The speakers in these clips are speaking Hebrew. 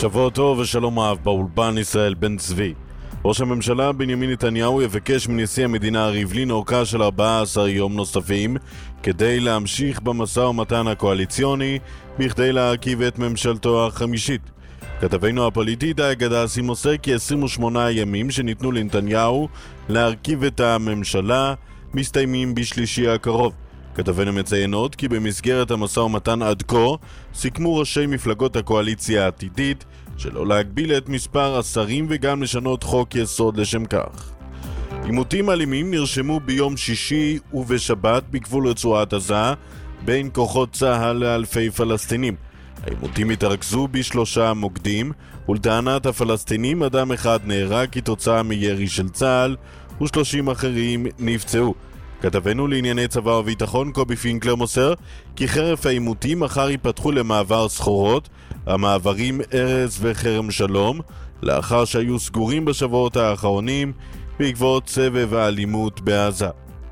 שבוע טוב ושלום אהב, באולפן ישראל בן צבי. ראש הממשלה בנימין נתניהו יבקש מנשיא המדינה ריבלין אורכה של 14 יום נוספים כדי להמשיך במשא ומתן הקואליציוני בכדי להרכיב את ממשלתו החמישית. כתבנו הפוליטי די גדסי מוסר כי 28 ימים שניתנו לנתניהו להרכיב את הממשלה מסתיימים בשלישי הקרוב. כתבנו מציינות כי במסגרת המשא ומתן עד כה סיכמו ראשי מפלגות הקואליציה העתידית שלא להגביל את מספר השרים וגם לשנות חוק יסוד לשם כך. עימותים אלימים נרשמו ביום שישי ובשבת בגבול רצועת עזה בין כוחות צה"ל לאלפי פלסטינים. העימותים התרכזו בשלושה מוקדים, ולטענת הפלסטינים אדם אחד נהרג כתוצאה מירי של צה"ל ו30 אחרים נפצעו. כתבנו לענייני צבא וביטחון קובי פינקלר מוסר כי חרף העימותים מחר ייפתחו למעבר סחורות המעברים ארז וחרם שלום לאחר שהיו סגורים בשבועות האחרונים בעקבות סבב האלימות בעזה.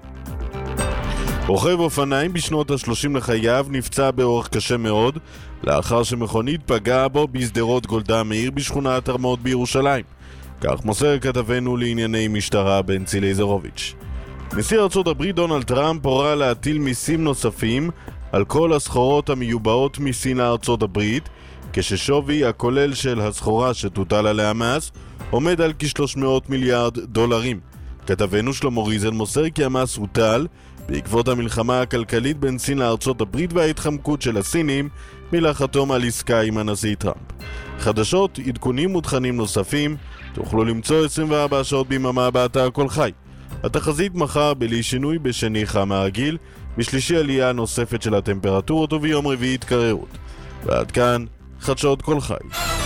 רוכב אופניים בשנות ה-30 לחייו נפצע באורח קשה מאוד לאחר שמכונית פגעה בו בשדרות גולדה מאיר בשכונת הרמות בירושלים. כך מוסר כתבנו לענייני משטרה בנצי לייזרוביץ'. נשיא ארצות הברית דונלד טראמפ הורה להטיל מיסים נוספים על כל הסחורות המיובאות מסין לארצות הברית, כששווי הכולל של הסחורה שתוטל עליה מס עומד על כ-300 מיליארד דולרים. כתבנו שלמה ריזל מוסר כי המס הוטל בעקבות המלחמה הכלכלית בין סין לארצות הברית וההתחמקות של הסינים מלחתום על עסקה עם הנשיא טראמפ. חדשות, עדכונים ותכנים נוספים תוכלו למצוא 24 שעות ביממה באתר כל חי. התחזית מחר בלי שינוי, בשני חם מהרגיל, בשלישי עלייה נוספת של הטמפרטורות וביום רביעי התקררות. ועד כאן חדשות כל חי.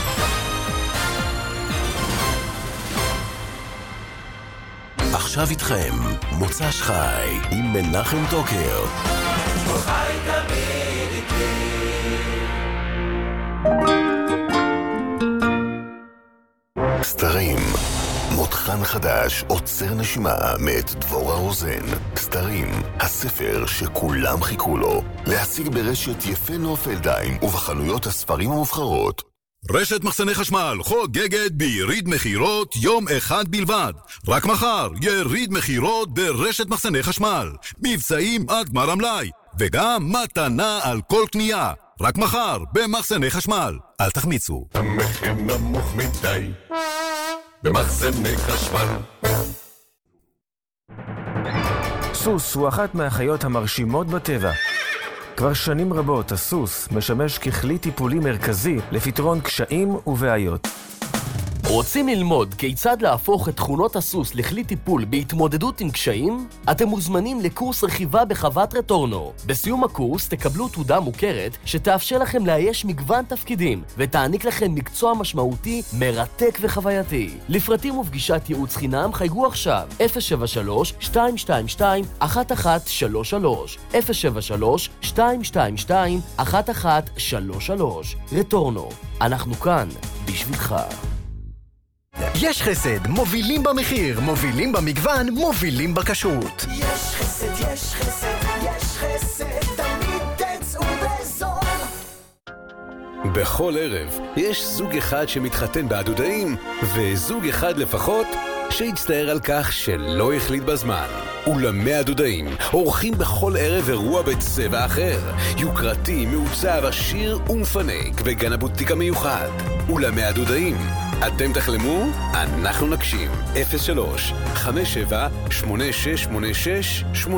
עכשיו איתכם מוצ"ש חי עם מנחם טוקר. חי תמיד איתי. סתרים, מותחן חדש עוצר נשימה מאת דבורה רוזן. סתרים, הספר שכולם חיכו לו, להשיג ברשת יפה נופלדיים ובחנויות הספרים המובחרות. רשת מחסני חשמל חוגגת ביריד מחירות יום אחד בלבד. רק מחר יריד מחירות ברשת מחסני חשמל, מבצעים עד גמר המלאי וגם מתנה על כל קנייה. רק מחר במחסני חשמל, אל תחמיצו. המחיר נמוך מדי במחסני חשמל. סוס הוא אחת מהחיות המרשימות בטבע. כבר שנים רבות הסוס משמש ככלי טיפולי מרכזי לפתרון קשיים ובעיות. רוצים ללמוד כיצד להפוך את תכונות הסוס לכלי טיפול בהתמודדות עם קשיים? אתם מוזמנים לקורס רכיבה בחוות רטורנו. בסיום הקורס תקבלו תעודה מוכרת שתאפשר לכם לאייש מגוון תפקידים ותעניק לכם מקצוע משמעותי, מרתק וחווייתי. לפרטים ופגישת ייעוץ חינם חייגו עכשיו 073-222-1133 073-222-1133. רטורנו, אנחנו כאן בשבילך. יש חסד, מובילים במחיר, מובילים במגוון, מובילים בכשרות. יש חסד, יש חסד, יש חסד, תמיד תצאו בזול. בכל ערב יש זוג אחד שמתחתן בעדודאים וזוג אחד לפחות שהצטער על כך שלא החליט בזמן. אולמי הדודאים עורכים בכל ערב אירוע בצבע אחר, יוקרתי, מעוצב, עשיר ומפנק בגן הבוטיק המיוחד. אולמי הדודאים, אתם תחלמו, אנחנו נקשים. 03-57-8686-8.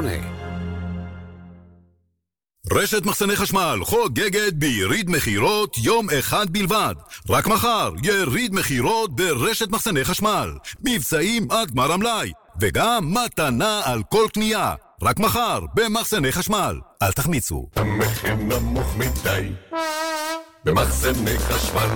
רשת מחסני חשמל חוגגת ביריד מחירות יום אחד בלבד. רק מחר יריד מחירות ברשת מחסני חשמל, מבצעים עד גמר המלאי וגם מתנה על כל קנייה. רק מחר במחסני חשמל, אל תחמיצו. המחיר נמוך מדי במחסני חשמל.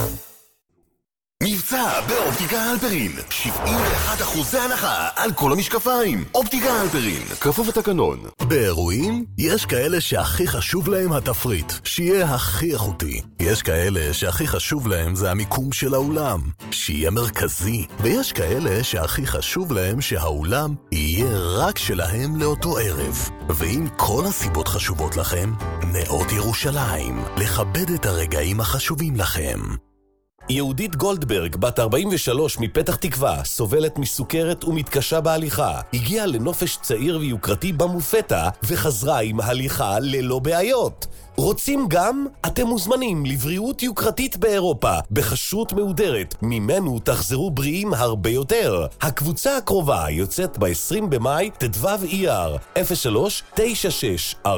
מבצע באופטיקה הלפרין, 71% הנחה על כל המשקפיים. אופטיקה הלפרין, כפוף לתקנון. באירועים יש כאלה שהכי חשוב להם התפריט, שיהיה הכי איכותי. יש כאלה שהכי חשוב להם זה המיקום של האולם, שיהיה מרכזי. ויש כאלה שהכי חשוב להם שהאולם יהיה רק שלהם לאותו ערב. ואם כל הסיבות חשובות לכם, נאות ירושלים, לכבד את הרגעים החשובים לכם. יהודית גולדברג, בת 43 מפתח תקווה, סובלת מסוכרת ומתקשה בהליכה. הגיעה לנופש צעיר ויוקרתי במופתה וחזרה עם הליכה ללא בעיות. רוצים גם? אתם מוזמנים לבריאות יוקרתית באירופה, בחשרות מהודרת, ממנו תחזרו בריאים הרבה יותר. הקבוצה הקרובה יוצאת ב-20 במאי, תדוו אייר, 03-9641-555.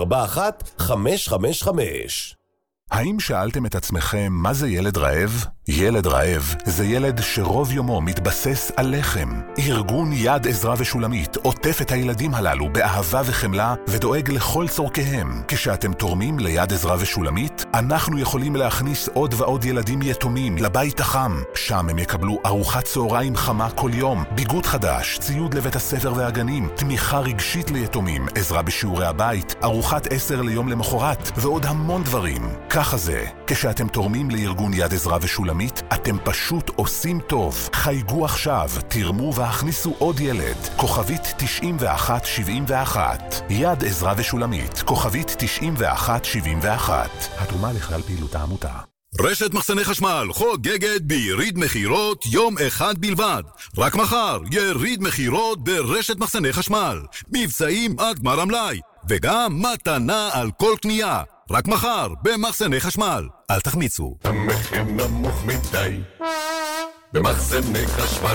האם שאלתם את עצמכם מה זה ילד רעב? ילד רעב זה ילד שרוב יומו מתבסס על לחם. ארגון יד עזרה ושולמית עוטף את הילדים הללו באהבה וחמלה ודואג לכל צורכיהם. כשאתם תורמים ליד עזרה ושולמית, אנחנו יכולים להכניס עוד ועוד ילדים יתומים לבית החם. שם הם יקבלו ארוחת צהריים חמה כל יום, ביגוד חדש, ציוד לבית הספר והגנים, תמיכה רגשית ליתומים, עזרה בשיעורי הבית, ארוחת 10 ליום למחרת ועוד המון דברים. ככה זה, כשאתם תורמים לארגון יד עזרה ושולמית, אתם פשוט עושים טוב. חייגו עכשיו, תרמו והכניסו עוד ילד. כוכבית 9171. יד עזרה ושולמית, כוכבית 9171. התרומה לכלל פעילות העמותה. רשת מחסני חשמל חוגגת ביריד מחירות יום אחד בלבד. רק מחר יריד מחירות ברשת מחסני חשמל. מבצעים עד גמר המלאי, וגם מתנה על כל קנייה. רק מחר במחסני חשמל. אל תחמיצו. המחיר נמוך מדי במחסני חשמל.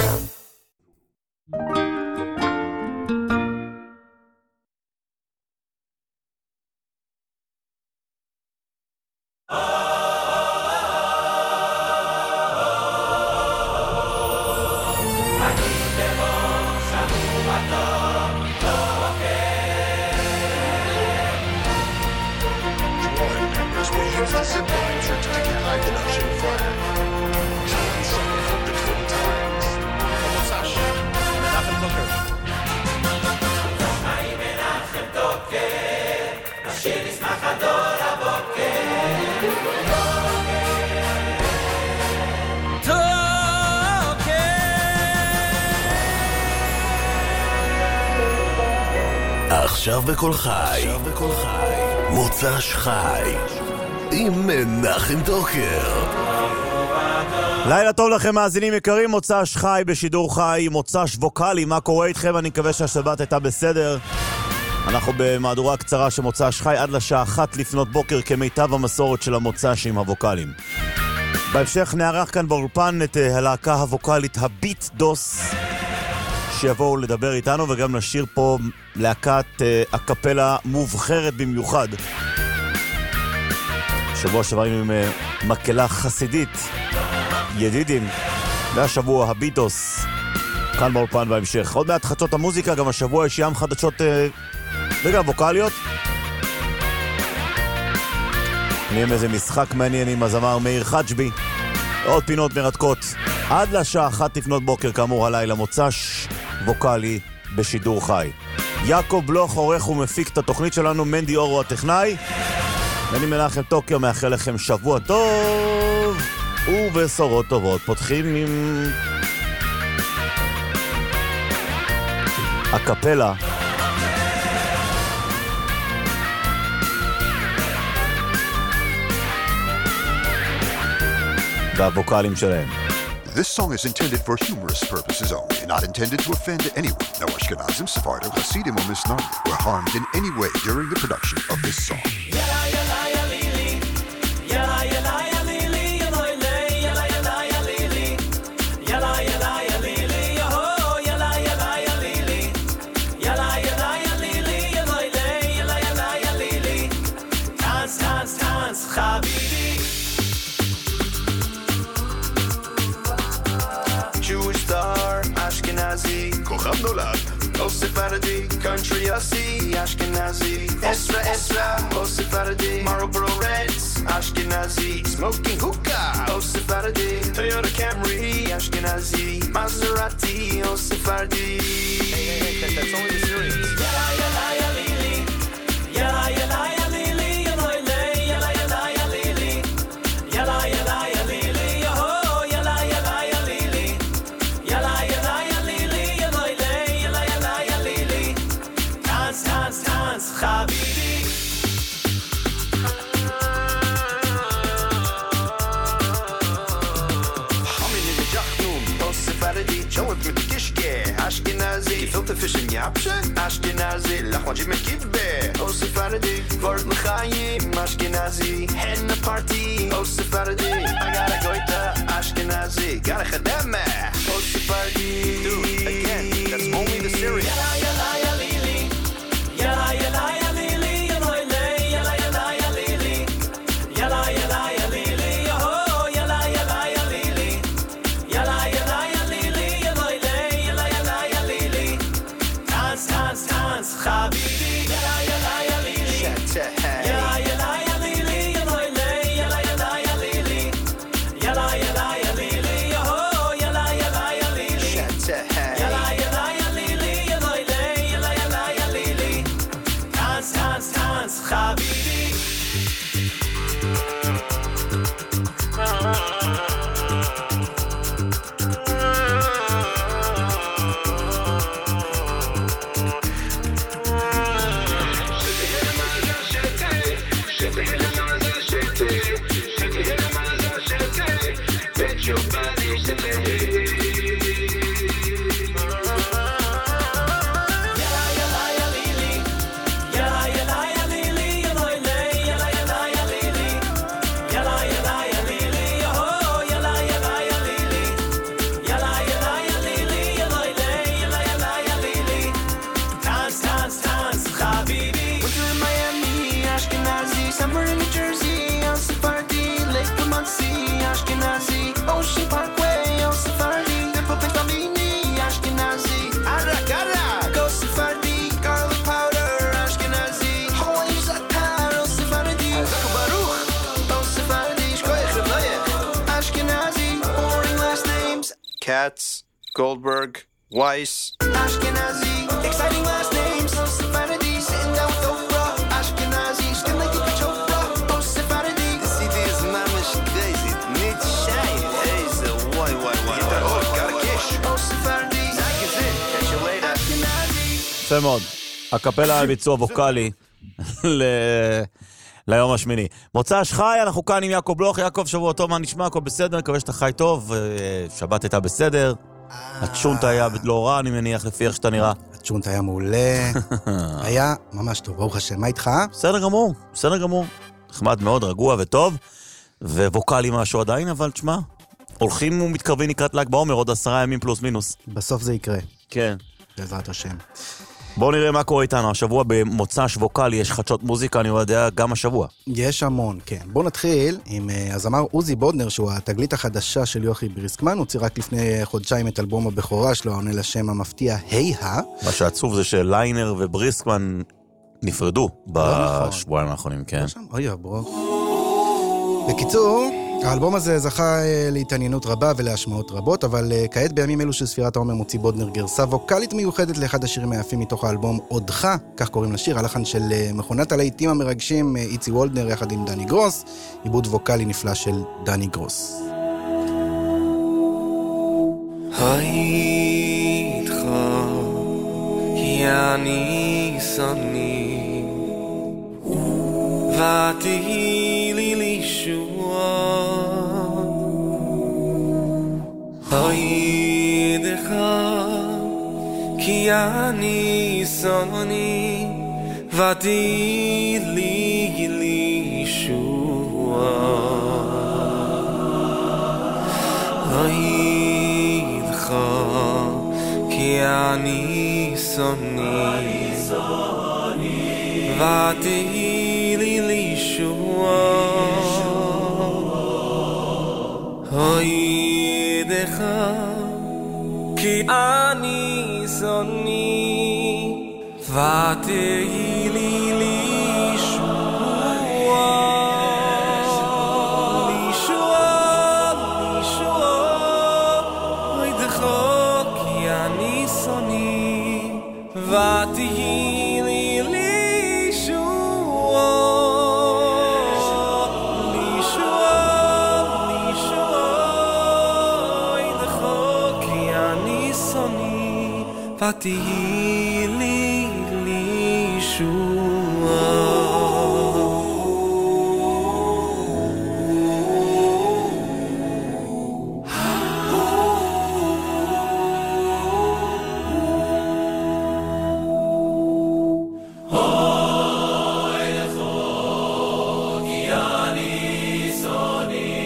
עכשיו בכל חי, מוצ"ש חי עם מנחם דוקר. לילה טוב לכם מאזינים יקרים, מוצ"ש חי בשידור חי, מוצ"ש ווקלי. מה קורה איתכם? אני מקווה שהשבת הייתה בסדר. אנחנו במהדורה קצרה של מוצ"ש חי עד לשעה 1 לפנות בוקר כמיטב המסורת של המוצ"שים הווקליים. בהמשך נערך כאן באולפן את הלהקה הווקלית הביט דוס שיבואו לדבר איתנו, וגם נשאיר פה להקת הקפלה מובחרת במיוחד. שבוע שבעים עם מקהלה חסידית, ידידים, והשבוע הביטוס כאן באולפן בהמשך. עוד מעט חדשות המוזיקה, גם השבוע יש ים חדשות וגם ווקליות. נהיה איזה משחק מעניין עם הזמר מאיר חג'בי, עוד פינות מרתקות עד לשעה 1 לפנות בוקר, כאמור הלילה מוצ"ש ווקלי בשידור חי. יעקב בלוך עורך ומפיק את התוכנית שלנו, מנדי אורו הטכנאי, ואני מנחם דוקר מאחל לכם שבוע טוב ובשורות טובות. פותחים עם הקפלה והווקלים שלהם. This song is intended for humorous purposes only, not intended to offend anyone. No Ashkenazim, Sephardim, Hasidim, or Misnayim were harmed in any way during the production of this song. כוכב נולד, או ספרדי, country יוסי, אשכנזי, אסרה אסרה, או ספרדי, מרלבורו רדס, אשכנזי, smoking hookah, או ספרדי, טויוטה קמרי, אשכנזי, מזרטי, או ספרדי. Hey, that's only the series. Yalla yalla ya lili, yalla yalla ya lili, yalla yalla ya lili, yalla yalla ya lili, oh yalla yalla ya lili, yalla yalla ya lili, yalla yalla ya lili, dance dance dance, habibi. filter fish and yapshe Ashkenazi lachmaji mekibbe Oh Sephardi Vort l'chaim Ashkenazi Hen a party Oh Sephardi I gotta go to Ashkenazi Gotta chademe Oh Sephardi Dude, again, that's only the Syrian Yala yala yalili Yala yala yalili Yala yala yalili Yala yala yalili Oh yala yala yalili Yala yala yalili Yala yala yalili Tanz, tanz, tanz Habibi Yala yala yalili Yala yala yalili Yala yala yalili Yala yala yalili Oh yala yala yalili Yala yala yalili Yala yala yalili Tanz, tanz, tanz Habibi Bet your body Somewhere in New Jersey, on Sephardi, Lake Lamansi, Ashkenazi, Ocean Parkway, on Sephardi, Nipple Pinkamini, Ashkenazi, Arakara, go Sephardi, garlic powder, Ashkenazi, Hawaii Zatar, on Sephardi, Zaku Baruch, on Sephardi, Shkoyach Relayach, Ashkenazi, boring last names, Katz, Goldberg, Weiss, Ashkenazi, exciting last names, on Sephardi, sitting down with Oprah, Ashkenazi, skin like Deepa Chopra, oh Sephardi. The CD is mamish crazy, need shine, hey, so why, oh, got a kish, oh Sephardi, Zach is it, catch you later, Ashkenazi. יפה מאוד. הקפלה על ביצוע ווקלי ליום השמיני. מוצא שחי, אנחנו כאן עם יעקב בלוך. יעקב, שבוע טוב, מה נשמע? הכל בסדר? מקווה שאתה חי טוב, שבת הייתה בסדר. הצ'ונט היה לא רע, אני מניח, לפי איך שאתה נראה. הצ'ונט היה מעולה, היה ממש טוב, ברוך השם. מה איתך? בסדר גמור, בסדר גמור. נחמד מאוד, רגוע וטוב, וווקלי משהו עדיין, אבל תשמע, הולכים ומתקרבים לקראת ל"ג בעומר, עוד 10 ימים פלוס מינוס. בסוף זה יקרה. כן. בעזרת השם. בואו נראה מה קורה איתנו. השבוע במוצ"ש ווקלי יש חדשות מוזיקה, אני יודע, גם השבוע. יש המון, כן. בואו נתחיל עם הזמר עוזי בודנר, שהוא התגלית החדשה של יוכי בריסקמן. הוציא רק לפני חודשיים את אלבום הבכורה שלו, העונה לשם המפתיע היי-ה. מה שעצוב זה שליינר ובריסקמן נפרדו בשבועיים האחרונים, כן. אוי, ברו. בקיצור, האלבום הזה זכה להתעניינות רבה ולהשמעות רבות, אבל כעת בימים אלו של ספירת העומר מוציא בודנר גרסה ווקלית מיוחדת לאחד השירים היפים מתוך האלבום עודך, כך קוראים לשיר, הלחן של מכונת הלהיטים המרגשים איצי וולדנר יחד עם דני גרוס, עיבוד ווקלי נפלא של דני גרוס. היית כי אני שני ותהי לי לישועה הידך כי אני שני ותהי לי לישועה הידך כי אני שני ותהי לי לישועה הידך כי אני שני ותהי לי לישועה לישועה לישועה הידך כי אני שני ותהי לי לישועה לישועה לישועה הידך כי אני שני ותהי לי לישועה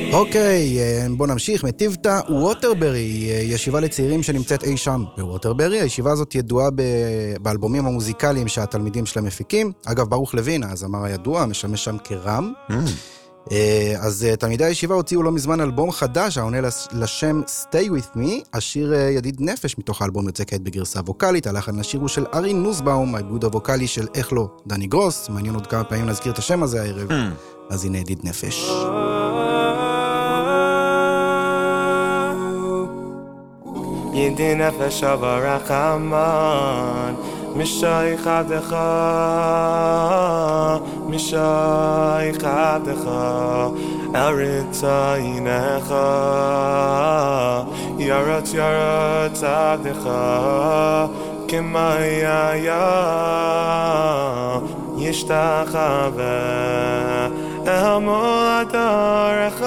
אוקיי, בוא נמשיך. מטיבתא ווטרברי, ישיבה לצעירים שנמצאת אי שם בווטרברי. הישיבה הזאת ידועה באלבומים המוזיקליים שהתלמידים שלה מפיקים. אגב, ברוך לוין, הזמר הידוע, משמש שם כרם. אז תלמידי הישיבה הוציאו לא מזמן אלבום חדש, העונה לשם Stay With Me, השיר ידיד נפש מתוך האלבום יוצא כעת בגרסה ווקלית, הלחן לשיר הוא של ארי נוסבאום, העיבוד הווקלי של איך לא, דני גרוס, מעניין עוד כמה פעמים להזכיר את השם הזה הערב, אז הנה ידיד נפש. ידיד נפש הרחמן משייך עבדך משייך עבדך ארץ עינך ירץ ירץ עבדך כמאיה ישתחווה אמוד דרך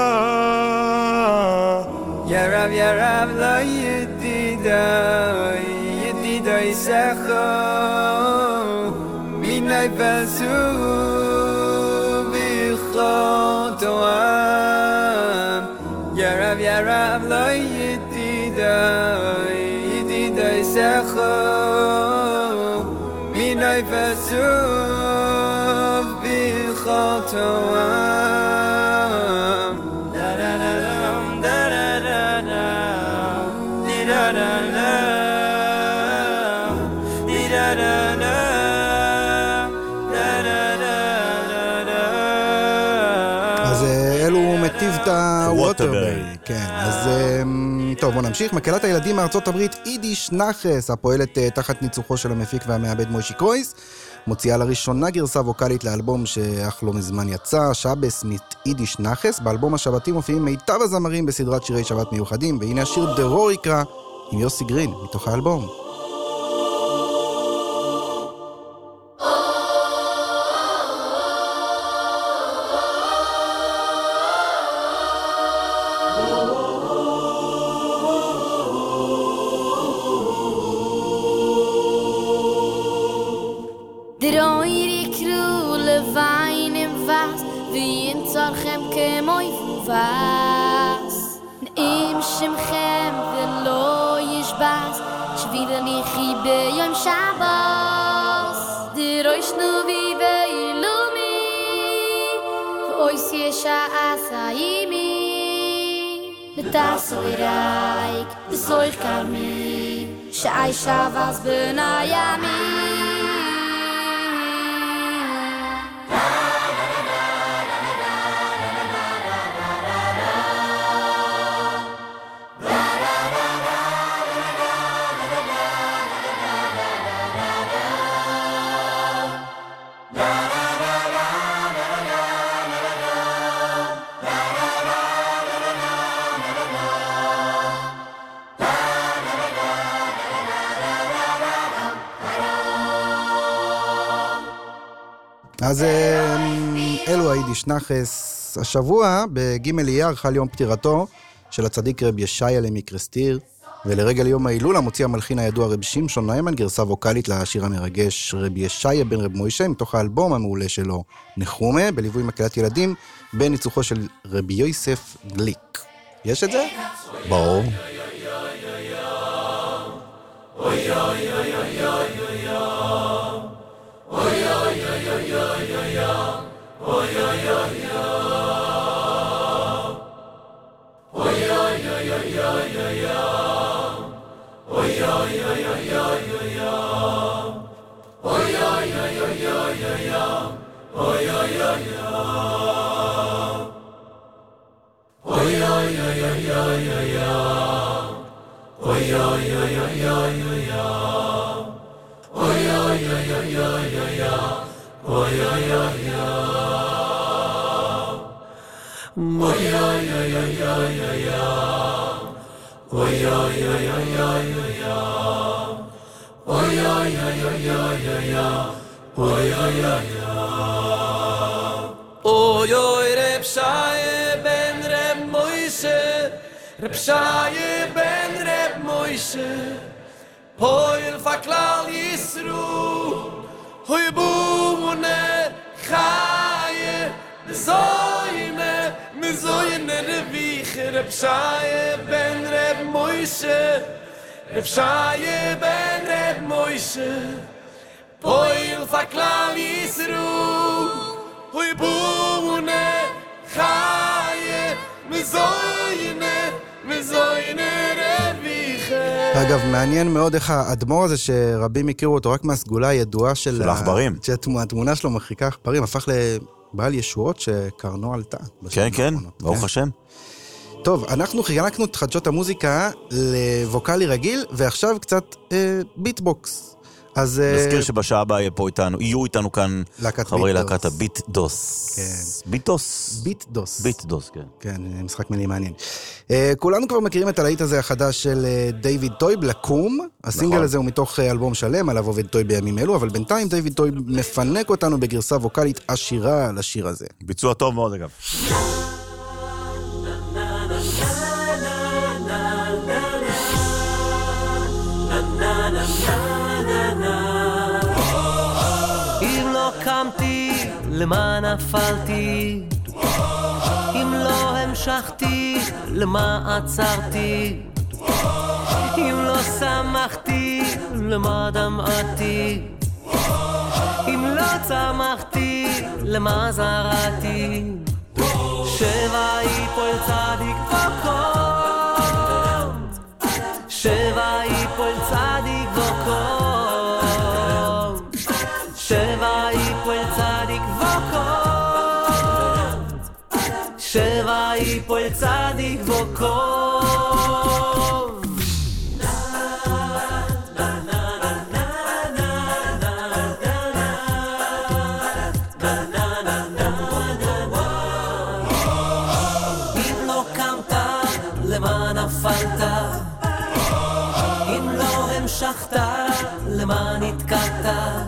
ירב ירב לא ידידי ידידי סחו מיני פסו ביחותוהם ירב ירב לא ידידי ידידי סחו מיני פסו ביחותוהם מטיבתא ווטרברי. כן, אז טוב, בוא נמשיך. מקהלת הילדים מארצות הברית יידיש נחס, הפועלת תחת ניצוחו של המפיק והמעבד מוישי קרויס, מוציאה לראשונה גרסה ווקלית לאלבום שאך לא מזמן יצא, שבס mit יידיש נחס. באלבום השבתי מופיעים מיטב הזמרים בסדרת שירי שבת מיוחדים, והנה השיר דרוריקה עם יוסי גרין מתוך האלבום. was im shimchem velo yishbas shvila nichi beyom shabbos diroshnu viveilumi vois yesha asayimi betasoiraik besoich kami shai shavas benayami אז אלו היידיש נחס. השבוע בג' אייר חל יום פטירתו של הצדיק רב ישעיה למקרסטיר, ולרגל יום ההילולה מוציא המלחין הידוע רב שמשון ניימן גרסה ווקלית לשיר המרגש רב ישעיה בן רב מוישה מתוך האלבום המעולה שלו נחומה, בליווי מקהלת ילדים בניצוחו של רבי יוסף גליק. יש את זה? ברור. Reb Shaya ben Reb Moshe, Reb Shaya ben Reb Moshe, Poil faklal Yisru, Hoy bune Chaye, Zoyne, Mezoyne Revi. Reb Shaye ben Reb Moishe Reb Shaye ben Reb Moishe Poil faklal Yisru Hui bune Chaye Mezoyne רביחה. אגב, מעניין מאוד איך האדמו"ר הזה שרבים הכירו אותו רק מהסגולה הידועה של העכברים. שהתמונה שלו מרחיקה עכברים, הפך לבעל ישועות שקרנו עלתה. כן, כן, ברוך השם. טוב, אנחנו חילקנו את חדשות המוזיקה לווקלי רגיל, ועכשיו קצת ביטבוקס. אז נזכיר שבשעה הבאה יהיו איתנו כאן חברי להקת הביט דוס. כן. ביט דוס? ביט דוס. ביט דוס, כן. כן, משחק מילים מעניין. כולנו כבר מכירים את הלהיט הזה החדש של דיוויד טויב, לקום. הסינגל הזה הוא מתוך אלבום שלם, עליו עובד טויב בימים אלו, אבל בינתיים דיוויד טויב מפנק אותנו בגרסה ווקלית עשירה לשיר הזה. ביצוע טוב מאוד אגב. קמתי, למה נפלתי? אם לא המשכתי, למה עצרתי? אם לא שמחתי, למה דמעתי? אם לא צמחתי, למה זרעתי? שבע יפול צדיק וקום, שבע יפול צדיק וקום, שבע יפול צדיק וקום, שבע יפול צדיק וקום. אם לא קמת, למה נפלת? אם לא המשכת, למה נתקעת?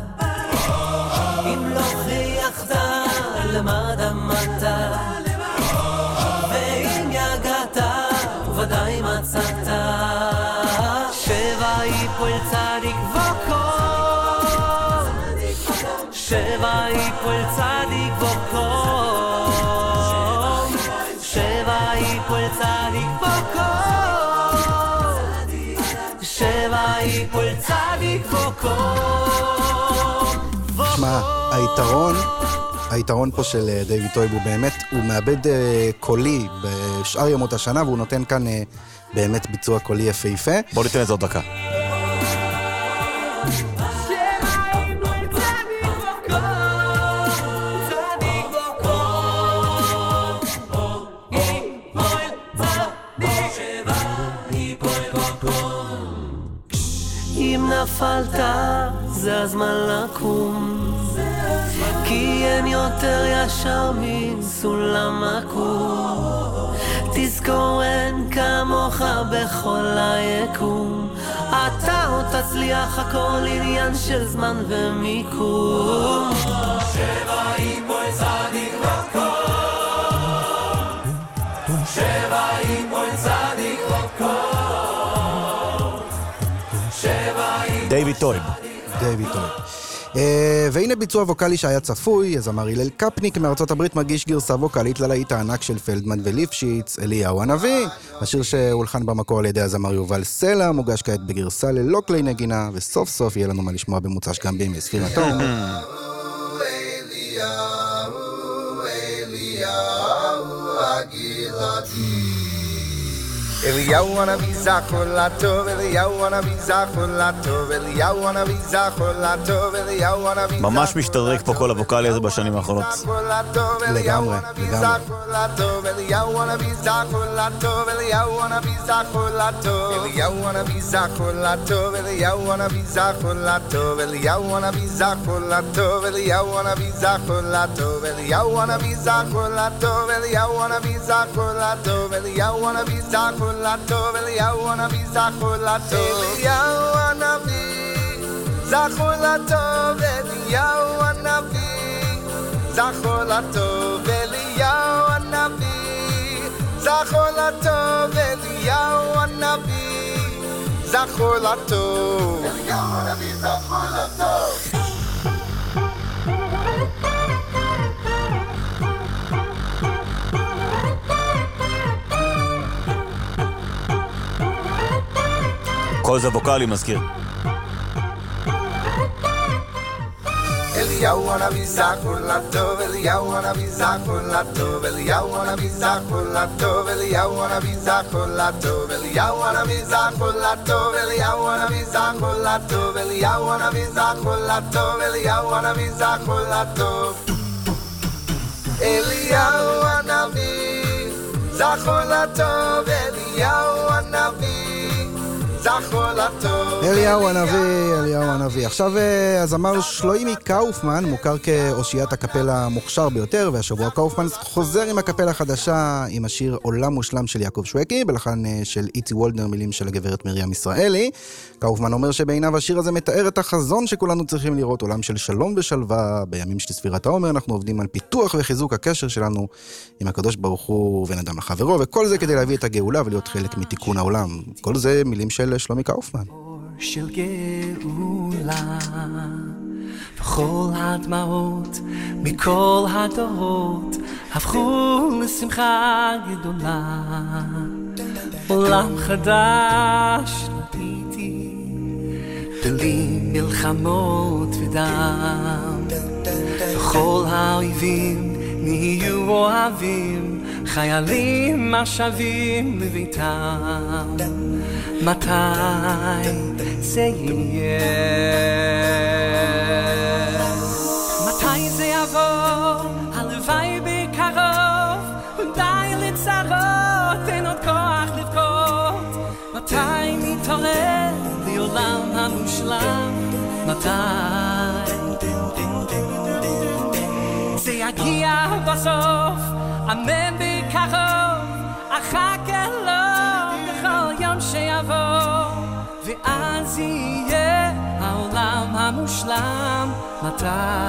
אם לא חייכת, למה דמעת? ואם יגעת, ודאי מצאת. שבע יפול צדיק וקום, שבע יפול צדיק וקום, שבע יפול צדיק וקום, שבע יפול צדיק וקום. שמע, היתרון פה של דיוויד טויב הוא באמת, הוא מאבד קולי בשאר ימות השנה, והוא נותן כאן באמת ביצוע קולי יפהפה. בוא ניתן את זה עוד דקה. אם נפלת, זה הזמן לקום, כי אין יותר ישר מסולם עקום. תזכור אין כמוך בכל היקום, אתה עוד תצליח, הכל עניין של זמן ומיקום. שבע יפול צדיק וקום, שבע יפול צדיק וקום, שבע יפול דיוויד טויב. דיוויד טויב. והנה ביצוע ווקלי שהיה צפוי, הזמר הלל קפניק מארצות הברית מגיש גרסה ווקלית ללהיט הענק של פלדמן וליפשיץ, אליהו הנביא. השיר שהולחן במקור על ידי הזמר יובל סלע, מוגש כעת בגרסה ללא כלי נגינה, וסוף סוף יהיה לנו מה לשמוע במוצ"ש גם בימי ספירתו. Eliyahu Hanavi Zachor Latov, Eliyahu Hanavi Zachor Latov, Eliyahu Hanavi Zachor Latov, Eliyahu Hanavi ממש משתדרג פה כל הווקלי הזה בשנים האחרונות. לגמרי, לגמרי. Eliyahu Hanavi Zachor Latov, Eliyahu Hanavi Zachor Latov, Eliyahu Hanavi Zachor Latov, Eliyahu Hanavi Zachor Latov, Eliyahu Hanavi Zachor Latov, Eliyahu Hanavi Zachor Latov, Eliyahu Hanavi Zachor Latov, Eliyahu Hanavi Zachor Latov, Eliyahu Hanavi Zachor Latov, Eliyahu Hanavi Zachor Latov, Eliyahu Hanavi Zachor Latov, Eliyahu Hanavi Zachor Latov, Eliyahu Hanavi Zachor Latov, Eliyahu Hanavi Zachor Latov, Eliyahu Hanavi Zachor Latov. כל זה ווקלי מזכיר. Eliyahu Hanavi Zachor Latov, Eliyahu Hanavi Zachor Latov, Eliyahu Hanavi Zachor Latov, Eliyahu Hanavi Zachor Latov, Eliyahu Hanavi Zachor Latov, Eliyahu Hanavi Zachor Latov, Eliyahu Hanavi Zachor Latov, Eliyahu Hanavi Zachor Latov, Eliyahu Hanavi Zachor Latov, Eliyahu Hanavi אליהו הנביא. עכשיו הזמר שלוימי קאופמן מוכר כאושיית הקפלה המוכשר ביותר, והשבוע קאופמן חוזר עם הקפלה החדשה עם השיר עולם מושלם של יעקב שווקי, בלחן של איצי וולדנר, מילים של הגברת מרים ישראלי. קאופמן אומר שבעיניו השיר הזה מתאר את החזון שכולנו צריכים לראות, עולם של שלום ושלווה. בימים של ספירת העומר אנחנו עובדים על פיתוח וחיזוק הקשר שלנו עם הקדוש ברוך הוא ובין אדם לחברו, וכל זה כדי להביא את הגאולה ולהיות חלק מתיקון העולם. כל זה מילים של שלומי קאופמן. של גאולה וכל הדמעות מכל הדורות הפכו לשמחה גדולה, עולם חדש ראיתי בלי מלחמות ודם, וכל האויבים נהיו אוהבים, חיילים השבים לביתם. מתי זה יהיה? מתי זה יבוא? הלוואי בקרוב, די לצרות, אין עוד כוח לבכות. מתי נתעורר לעולם המושלם? מתי? זה יגיע בסוף, אמן בקרוב, אחכה לו בכל יום שיבוא, ואז יהיה העולם המושלם. מתי?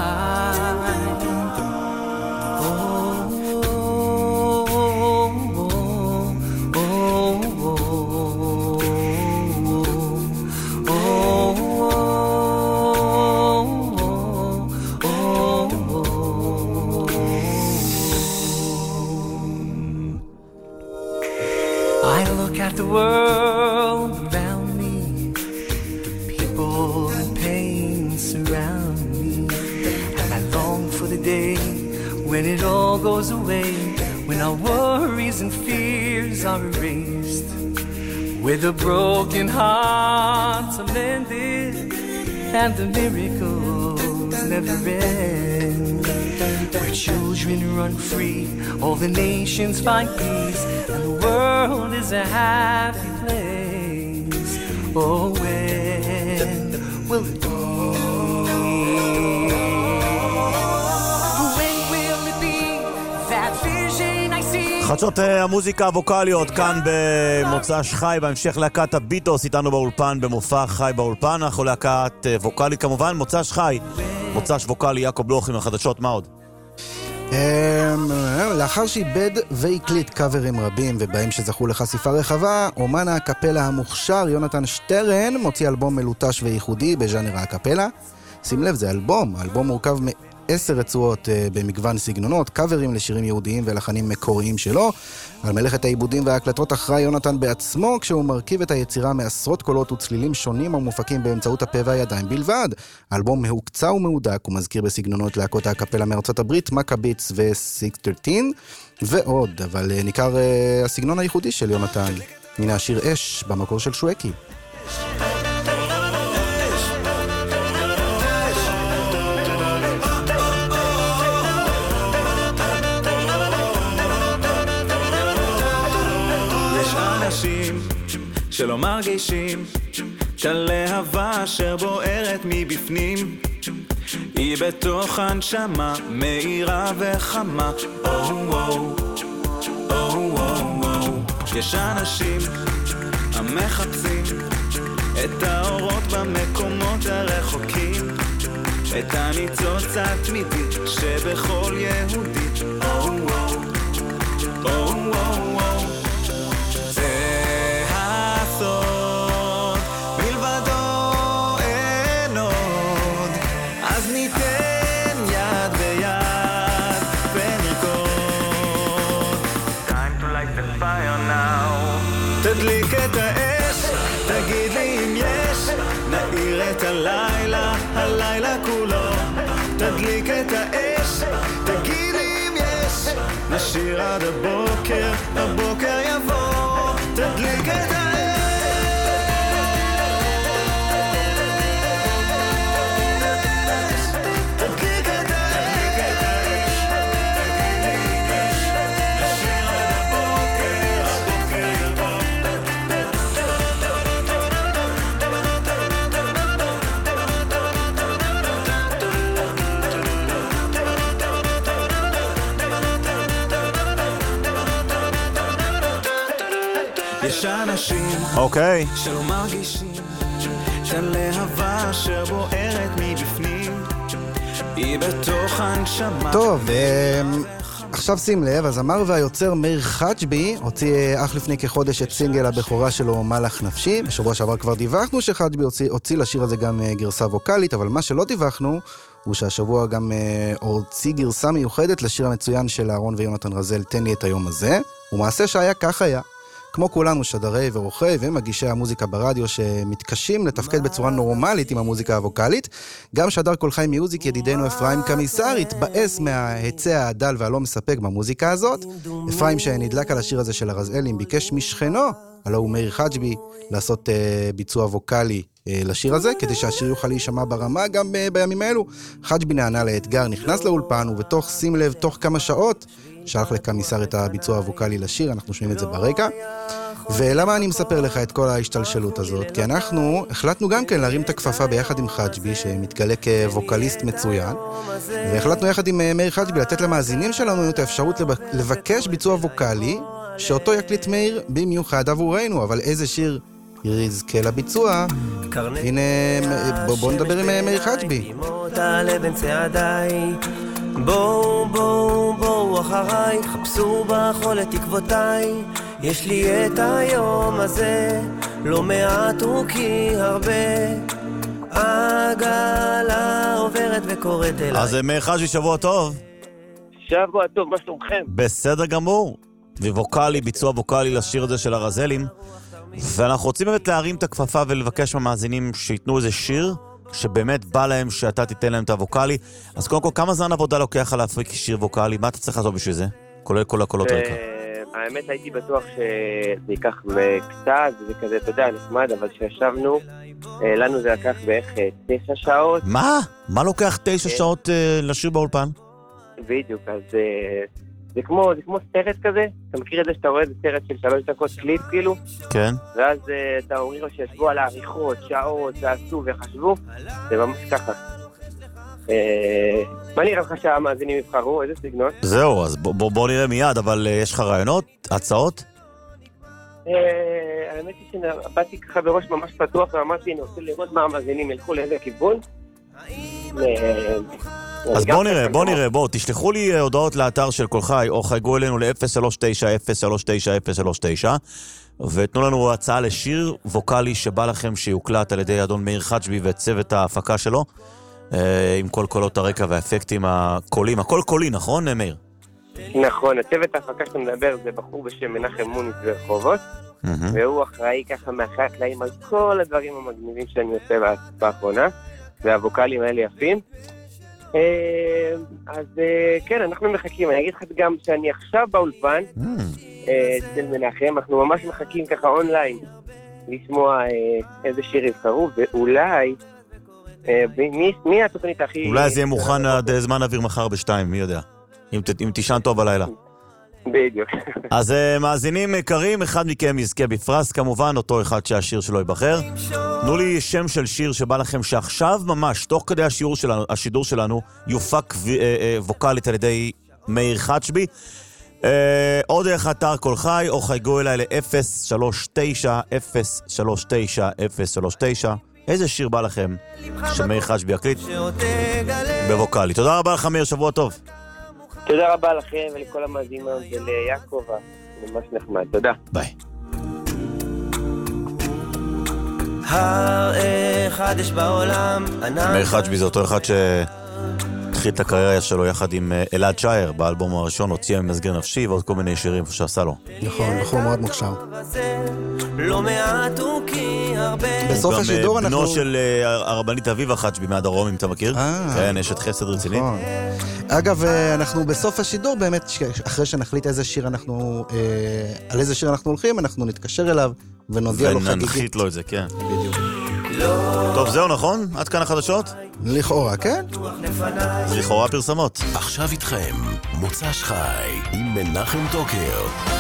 At the world around me, people in pain surround me, and I long for the day when it all goes away, when our worries and fears are erased, where the broken hearts are mended and the miracles never end, where children run free, all the nations find peace, and the world is a happy place. Oh, when will it be? When will it be? That vision I see. חדשות המוזיקה הווקליות כאן במוצ"ש חי, בהמשך להקת הביטוס איתנו באולפן במופע חי באולפן. אנחנו להקת ווקלית כמובן, מוצ"ש חי, מוצ"ש ווקלי. יעקב בלוך עם החדשות, מה עוד? לאחר שאיבד והקליט קאברים רבים ובהם שזכו לחשיפה רחבה, אומן הקפלה המוכשר יונתן שטרן מוציא אלבום מלוטש וייחודי בז'אנר הקפלה. שים לב, זה אלבום מורכב מ10 רצועות במגוון סגנונות, קאברים לשירים יהודיים ולחנים מקוריים שלו. על מלאכת העיבודים וההקלטות אחראי יונתן בעצמו, כשהוא מרכיב את היצירה מעשרות קולות וצלילים שונים המופקים באמצעות הפה והידיים בלבד. האלבום מהוקצע ומהודק ומזכיר בסגנונות להקות הקפלה מארצות הברית, מקביץ ו-613 ועוד, אבל ניכר הסגנון הייחודי של יונתן. הנה השיר אש במקור של שווקי. שלא מרגישים של להבה אשר בוערת מבפנים, היא בתוך הנשמה מהירה וחמה. יש אנשים המחפשים את האורות במקומות הרחוקים, את הניצוץ התמידי שבכל יהודי. תדליק את האש תגיד לי אם יש, נעיר את הלילה, הלילה כולו, תדליק את האש, תגיד לי אם יש, נשיר עד הבוקר, הבוקר יבוא, תדליק את האש. יש אנשים שלא מרגישים של להבה אשר בוערת מבפנים, היא בתוך הנשמה. טוב, עכשיו שים לב, הזמר והיוצר מאיר חג'בי הוציא אך לפני כחודש את סינגל הבכורה שלו מלאך נפשי. בשבוע שעבר כבר דיווחנו שחג'בי הוציא לשיר הזה גם גרסה ווקלית, אבל מה שלא דיווחנו הוא שהשבוע גם הוציא גרסה מיוחדת לשיר המצוין של אהרון ויונתן רזל, תן לי את היום הזה. ומעשה שהיה כך היה. כמו כולנו שדרי ורוחי ומגישי המוזיקה ברדיו שמתקשים לתפקד בצורה נורמלית עם המוזיקה הווקלית, גם שדר כל חי מיוזיק ידידנו אפרים קמיסר התבאס מההיצע הדל והלא מספק במוזיקה הזאת. אפרים שנדלק על השיר הזה של הרזאלים ביקש משכנו, הלא הוא מאיר חג'בי, לעשות ביצוע ווקלי לשיר הזה, כדי שהשיר יוכל להישמע ברמה גם בימים האלו. חג'בי נענה לאתגר, נכנס לאולפן, ובתוך, שים לב, תוך כמה שעות שלח לקמיסר את הביצוע הווקלי לשיר. אנחנו שומעים את זה ברקע. ולמה אני מספר לך את כל ההשתלשלות הזאת? כי אנחנו החלטנו גם כן להרים את הכפפה ביחד עם חג'בי, שמתגלה כווקליסט מצוין, והחלטנו יחד עם מאיר חג'בי לתת למאזינים שלנו את האפשרות לבקש ביצוע ווקלי, שאותו יקליט מאיר במיוחד עבורנו. אבל איזה שיר יזכה לביצוע? הנה, בואו נדבר עם מאיר חג'בי. בואו אחריי, חפשו בחול את תקוותיי, יש לי את היום הזה, לא מעט הוא כי הרבה, עגלה עוברת וקוראת אליי. אז מאיר חג'בי, שבוע טוב. שבוע טוב, מה שלומכם? בסדר גמור. וווקלי, ביצוע ווקלי לשיר הזה של הרזלים, ואנחנו רוצים באמת להרים את הכפפה ולבקש מהמאזינים שיתנו איזה שיר שבאמת בא להם שאתה תיתן להם את הווקלי. אז קודם כל, כמה זמן עבודה לוקח על להפיק שיר ווקלי? מה אתה צריך לעשות בשביל זה? כולל כל הקולות רקע. האמת הייתי בטוח שזה ייקח קצת, זה כזה, אתה יודע, נחמד, אבל שישבנו, לנו זה לקח בערך 9 שעות. מה? מה לוקח 9 שעות לשיר באולפן? בדיוק, אז זה כמו סרט כזה. אתה מכיר את זה שאתה רואה איזה סרט של 3 דקות קליפ כאילו? כן. ואז אתה אומרים לו שישבו על העריכות, שעות, ועשו וחשבו, זה ממש ככה. מה נראה לך שהמאזינים יבחרו? איזה סגנון? זהו, אז בוא נראה מיד, אבל יש לך רעיונות? הצעות? האמת היא שבאתי ככה בראש ממש פתוח, ואמרתי, אני רוצה לראות מה המאזינים ילכו לאיזה כיוון. אז בוא נראה, תשלחו לי הודעות לאתר של כל חי, או חייגו אלינו ל-039-039-039, ותנו לנו הצעה לשיר ווקלי שבא לכם שיוקלט על ידי אדון מאיר חג'בי וצוות ההפקה שלו, עם כל קולות הרקע והאפקטים הקוליים. הכל קולי, נכון, מאיר? נכון, הצוות ההפקה שאתה מדבר זה בחור בשם מנחם מוניץ ברחובות, והוא אחראי ככה מאחורי הקלעים על כל הדברים המגניבים שאני עושה באחרונה, והווקלים האלה יפים. אז כן, אנחנו מחכים. אני אגיד לך גם שאני עכשיו באולפן אצל מנחם, אנחנו ממש מחכים ככה אונליין לשמוע איזה שיר יבחרו, ואולי מי התוכנית הכי... אולי זה יהיה מוכן עד זמן אוויר מחר ב-2, מי יודע, אם תישן טוב בלילה. בדיוק. אז מאזינים יקרים, אחד מכם יזכה בפרס כמובן, אותו אחד שהשיר שלו ייבחר. תנו לי שם של שיר שבא לכם שעכשיו ממש, תוך כדי השידור שלנו, יופק ווקלית על ידי מאיר חג'בי. או דרך אתר כל חי, או חייגו אליי ל-039-039-039. איזה שיר בא לכם שמאיר חג'בי יקליט בווקלי. תודה רבה לך מאיר, שבוע טוב. תודה רבה לכם ולכל המאזינים וליעקב, ממש נחמד, תודה. ביי. החדש בעולם מאיר חג'בי זה אותו אחד שהתחיל את הקריירה שלו יחד עם אלעד שייר באלבום הראשון, הוציא ממסגר נפשי ועוד כל מיני שירים שעשה לו. נכון, בחור מאוד מוכשר. לא מעט הוא כי הרבה. בסוף השידור אנחנו... גם בנו של הרבנית אביבה חג'בי מהדרום, אם אתה מכיר. כן, אשת חסד רצינית. אגב, אנחנו בסוף השידור, באמת, אחרי שנחליט איזה שיר אנחנו, על איזה שיר אנחנו הולכים, אנחנו נתקשר אליו ונודיע לו חגיגית. וננחית לו את זה, כן. בדיוק. טוב, זהו, נכון? עד כאן החדשות? לכאורה, כן? לכאורה פרסמות. עכשיו איתכם, מוצ"ש חי עם מנחם טוקר.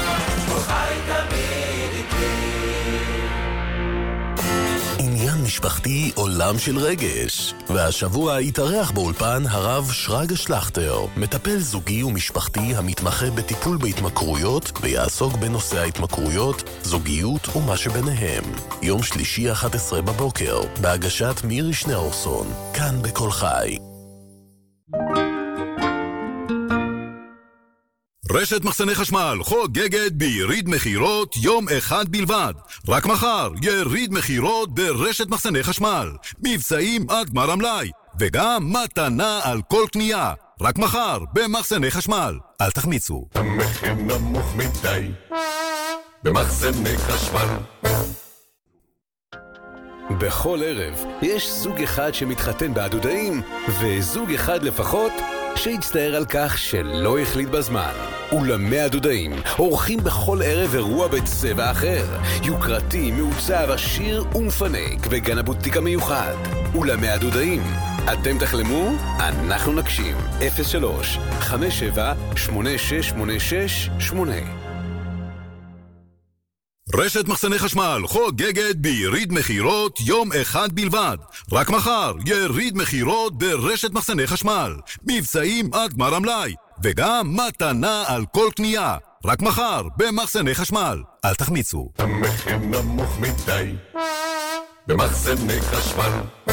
עניין משפחתי עולם של רגש. והשבוע יתארח באולפן הרב שרגא שלכטר, מטפל זוגי ומשפחתי המתמחה בטיפול בהתמכרויות ויעסוק בנושא ההתמכרויות, זוגיות ומה שביניהם. יום שלישי 11 בבוקר, בהגשת מירי שניאורסון, כאן בכל חי. רשת מחסני חשמל חוגגת ביריד מחירות יום אחד בלבד. רק מחר יריד מחירות ברשת מחסני חשמל. מבצעים עד גמר המלאי, וגם מתנה על כל קנייה. רק מחר במחסני חשמל. אל תחמיצו. המחיר נמוך מדי במחסני חשמל. בכל ערב יש זוג אחד שמתחתן בעדודאים, וזוג אחד לפחות שהצטער על כך שלא החליט בזמן. אולמי הדודאים עורכים בכל ערב אירוע בצבע אחר, יוקרתי, מעוצב, עשיר ומפנק, וגן הבוטיק המיוחד. אולמי הדודאים, אתם תחלמו, אנחנו נגשים. 03-57-8686-8. רשת מחסני חשמל חוגגת ביריד מחירות יום אחד בלבד. רק מחר יריד מחירות ברשת מחסני חשמל. מבצעים עד גמר המלאי, וגם מתנה על כל קנייה. רק מחר במחסני חשמל. אל תחמיצו. המחיר נמוך מדי במחסני חשמל.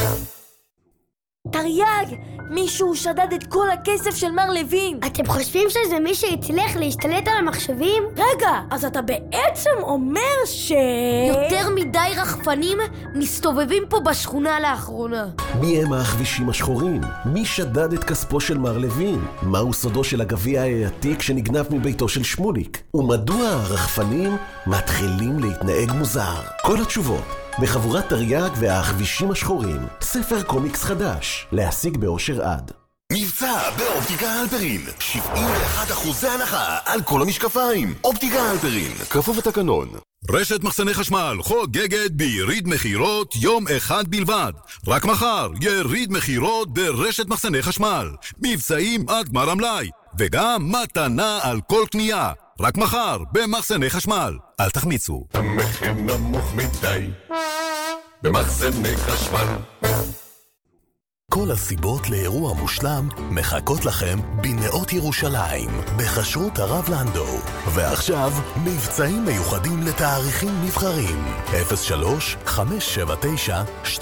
תרי"ג, מישהו שדד את כל הכסף של מר לוין. אתם חושבים שזה מי שהצליח להשתלט על המחשבים? רגע, אז אתה בעצם אומר יותר מדי רחפנים מסתובבים פה בשכונה לאחרונה. מי הם הכבישים השחורים? מי שדד את כספו של מר לוין? מהו סודו של הגביע העתיק שנגנב מביתו של שמוליק? ומדוע הרחפנים מתחילים להתנהג מוזר? כל התשובות בחבורת תרי"ג והכבישים השחורים, ספר קומיקס חדש, להשיג באושר עד. מבצע באופטיקה הלפרין, 71% הנחה על כל המשקפיים. אופטיקה הלפרין, כפוף לתקנון. רשת מחסני חשמל חוגגת ביריד מחירות יום אחד בלבד. רק מחר יריד מחירות ברשת מחסני חשמל. מבצעים עד גמר המלאי, וגם מתנה על כל קנייה. רק מחר במחסני חשמל. אל תחמיצו. המחיר נמוך מדי במחסני חשמל. כל הסיבות לאירוע מושלם מחכות לכם בנאות ירושלים, בחשרות הרב לנדו. ועכשיו, מבצעים מיוחדים לתאריכים נבחרים. 03-579-2737.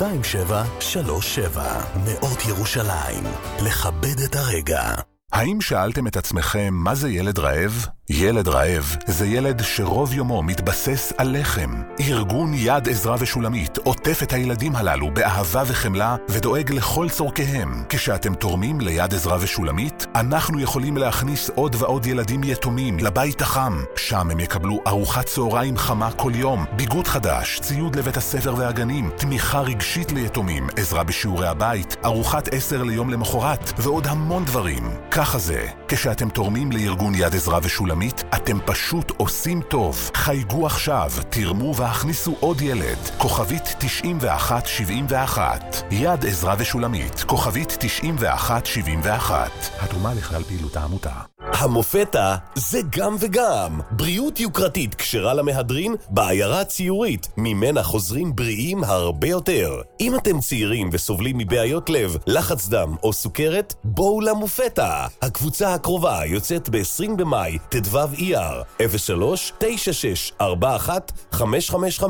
נאות ירושלים. לכבד את הרגע. האם שאלתם את עצמכם מה זה ילד רעב? ילד רעב זה ילד שרוב יומו מתבסס על לחם. ארגון יד עזרא ושולמית עוטף את הילדים הללו באהבה וחמלה ודואג לכל צורכיהם. כשאתם תורמים ליד עזרא ושולמית, אנחנו יכולים להכניס עוד ועוד ילדים יתומים לבית החם. שם הם יקבלו ארוחת צהריים חמה כל יום, ביגוד חדש, ציוד לבית הספר והגנים, תמיכה רגשית ליתומים, עזרה בשיעורי הבית, ארוחת 10 ליום למחרת ועוד המון דברים. ככה זה, כשאתם תורמים לארגון יד עזרא ושולמית, אתם פשוט עושים טוב. חייגו עכשיו, תרמו והכניסו עוד ילד. כוכבית 9171. יד עזרא ושולמית, כוכבית 9171. התרומה לכלל פעילות העמותה. המופתה זה גם וגם. בריאות יוקרתית כשרה למהדרין בעיירה ציורית, ממנה חוזרים בריאים הרבה יותר. אם אתם צעירים וסובלים מבעיות לב, לחץ דם או סוכרת, בואו למופתה. הקבוצה הקרובה יוצאת ב-20 במאי, תדוו אייר, 03-9641-555.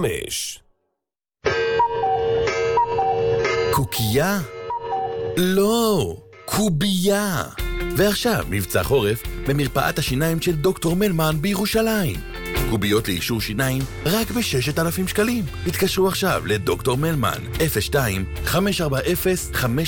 קוקייה? לא, קובייה. ועכשיו מבצע חורף במרפאת השיניים של דוקטור מלמן בירושלים. קוביות לאישור שיניים רק ב6,000 שקלים. התקשרו עכשיו לדוקטור מלמן,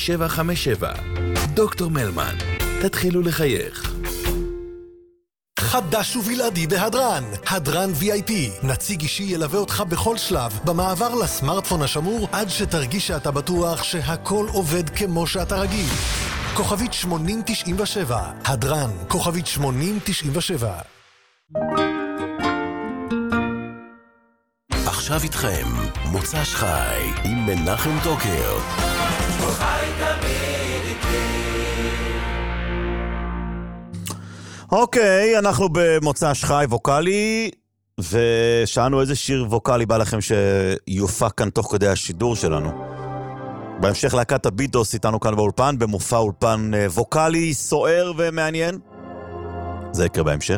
02-540-5757. דוקטור מלמן, תתחילו לחייך. חדש ובלעדי בהדרן. הדרן VIP. נציג אישי ילווה אותך בכל שלב, במעבר לסמארטפון השמור, עד שתרגיש שאתה בטוח שהכל עובד כמו שאתה רגיל. כוכבית 8097. הדרן. כוכבית 8097. עכשיו איתכם, מוצ"ש חי עם מנחם טוקר. חי תמיד איתי. אוקיי, אנחנו במוצ"ש חי ווקלי, ושאלנו איזה שיר ווקלי בא לכם שיופק כאן תוך כדי השידור שלנו. בהמשך להקת הביטוס איתנו כאן באולפן, במופע אולפן ווקלי, סוער ומעניין. זה יקרה בהמשך.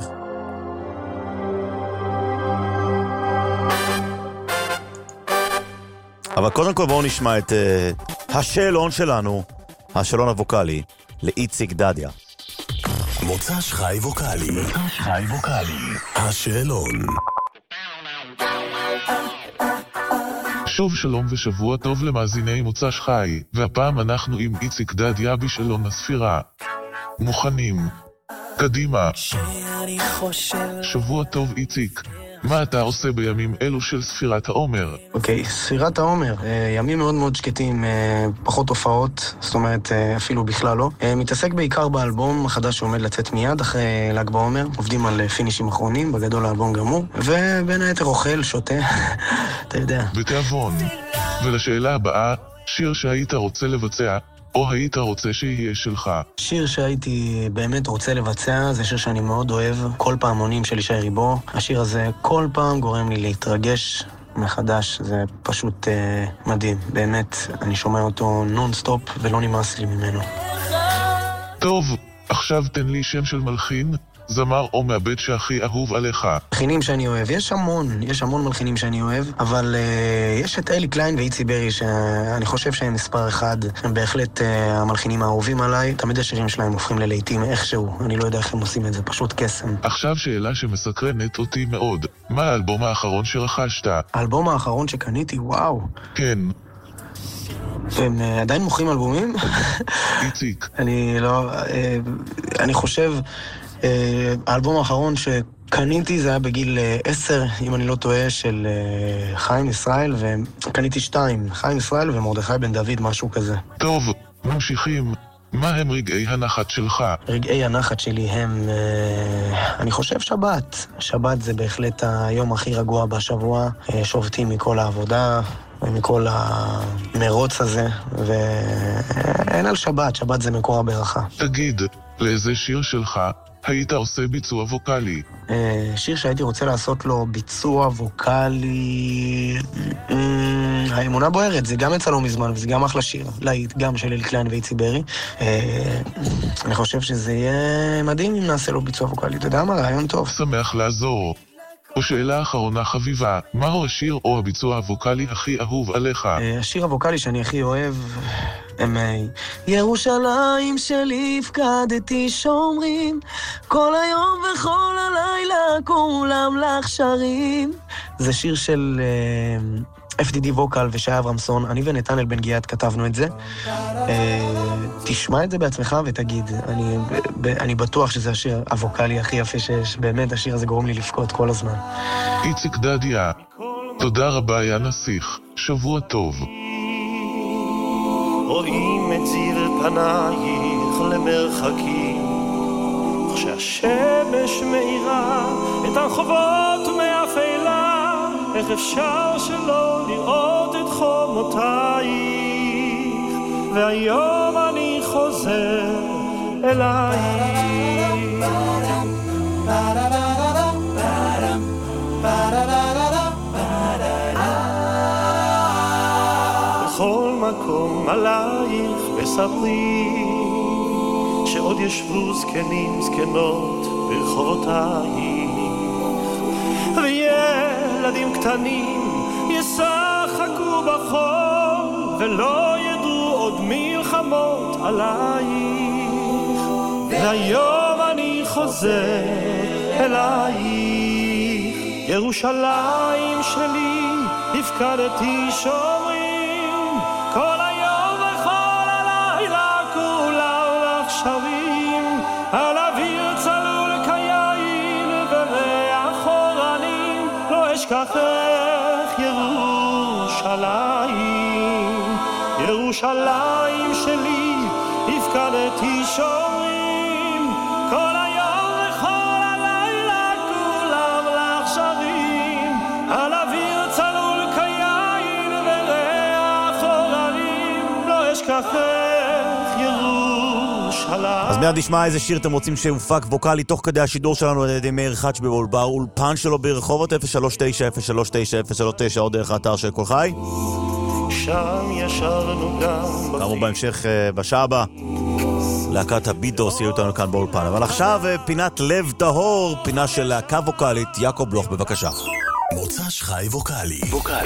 אבל קודם כל בואו נשמע את השאלון שלנו, השאלון הווקלי, לאיציק דדיה. מוצ"ש חי ווקלי. מוצ"ש חי ווקלי. השאלון. שוב שלום ושבוע טוב למאזיני מוצ"ש חי, והפעם אנחנו עם איציק דדיה בשאלון הספירה. מוכנים? קדימה. שבוע טוב איציק. מה אתה עושה בימים אלו של ספירת העומר? אוקיי, ספירת העומר, ימים מאוד מאוד שקטים, פחות הופעות, זאת אומרת אפילו בכלל לא. מתעסק בעיקר באלבום החדש שעומד לצאת מיד אחרי ל"ג בעומר, עובדים על פינישים אחרונים, בגדול האלבום גמור, ובין היתר אוכל, שותה, אתה יודע. בתיאבון. ולשאלה הבאה, שיר שהיית רוצה לבצע, או היית רוצה שיהיה שלך? שיר שהייתי באמת רוצה לבצע, זה שיר שאני מאוד אוהב, כל פעמונים של ישי ריבו. השיר הזה כל פעם גורם לי להתרגש מחדש, זה פשוט מדהים. באמת, אני שומע אותו נון-סטופ ולא נמאס לי ממנו. טוב, עכשיו תן לי שם של מלחין, זמר או מעבד שהכי אהוב עליך. מלחינים שאני אוהב, יש המון מלחינים שאני אוהב, אבל יש את אלי קליין ואיצי ברי שאני חושב שהם מספר אחד, הם בהחלט המלחינים האהובים עליי, תמיד השירים שלהם הופכים ללהיטים איכשהו, אני לא יודע איך הם עושים את זה, פשוט קסם. עכשיו שאלה שמסקרנת אותי מאוד, מה האלבום האחרון שרכשת? האלבום האחרון שקניתי, וואו. כן. הם עדיין מוכרים אלבומים? איציק. אני חושב... האלבום האחרון שקניתי זה היה בגיל 10, אם אני לא טועה, של חיים ישראל, וקניתי 2, חיים ישראל ומרדכי בן דוד, משהו כזה. טוב, ממשיכים. מה הם רגעי הנחת שלך? רגעי הנחת שלי הם, אני חושב שבת. שבת זה בהחלט היום הכי רגוע בשבוע, שובתים מכל העבודה ומכל המרוץ הזה, ואין על שבת, שבת זה מקור הברכה. תגיד, לאיזה שיר שלך היית עושה ביצוע ווקלי? שיר שהייתי רוצה לעשות לו ביצוע ווקלי... האמונה בוערת, זה גם יצא לא מזמן, וזה גם אחלה שיר. להיט, גם של אלי קליין ואיצי ברי. אני חושב שזה יהיה מדהים אם נעשה לו ביצוע ווקלי. אתה יודע מה? רעיון טוב. שמח לעזור. ושאלה אחרונה חביבה, מהו השיר או הביצוע הווקלי הכי אהוב עליך? השיר הווקלי שאני הכי אוהב... ירושלים שלי הפקדתי שומרים, כל היום וכל הלילה כולם לך שרים. זה שיר של FDD ווקל ושי אברמסון, אני ונתנאל בן גיאת כתבנו את זה. תשמע את זה בעצמך ותגיד, אני בטוח שזה השיר הווקלי הכי יפה שיש, באמת השיר הזה גורם לי לפקוד כל הזמן. איציק דדיה, תודה רבה יא נסיך, שבוע טוב. רואים את זיו פנייך למרחקים, כשהשמש מאירה את הרחובות מאפלה, איך אפשר שלא לראות את חומותייך, והיום אני חוזר אלייך. בכל מקום עלייך בספרי, שעוד ישבו זקנים זקנות ברחובותייך, וילדים קטנים ישחקו בחול, ולא ידעו עוד מלחמות עלייך, והיום אני חוזר אלייך. ירושלים שלי הפקדתי שומרים, כל היום וכל הלילה כולם לך שרים, על אוויר צלול כיין אשכחך ירושלים, ירושלים שלי, הפקדתי שומרים, כל היום וכל הלילה כולם לך שרים, על אוויר צלול כיין וריח עוררים, לא אשכחך ירושלים. אז מיד נשמע איזה שיר אתם רוצים שהופק ווקלי תוך כדי השידור שלנו על ידי מאיר חץ' באולפן שלו ברחובות 039-039-039 או דרך האתר של כל חי. שם ישרנו גם כאמור בהמשך בשעה הבאה להקת הביטוס יהיו אותנו כאן באולפן. אבל עכשיו פינת לב טהור, פינה של להקה ווקלית. יעקב בלוך, בבקשה. מוצ"ש חי ווקלי.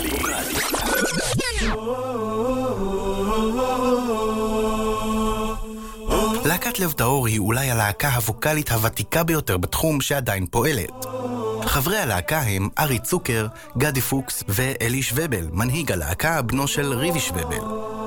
להקת לב טהור היא אולי הלהקה הווקלית הוותיקה ביותר בתחום שעדיין פועלת. חברי הלהקה הם ארי צוקר, גדי פוקס ואלי שובל, מנהיג הלהקה, בנו של ריבי שובל.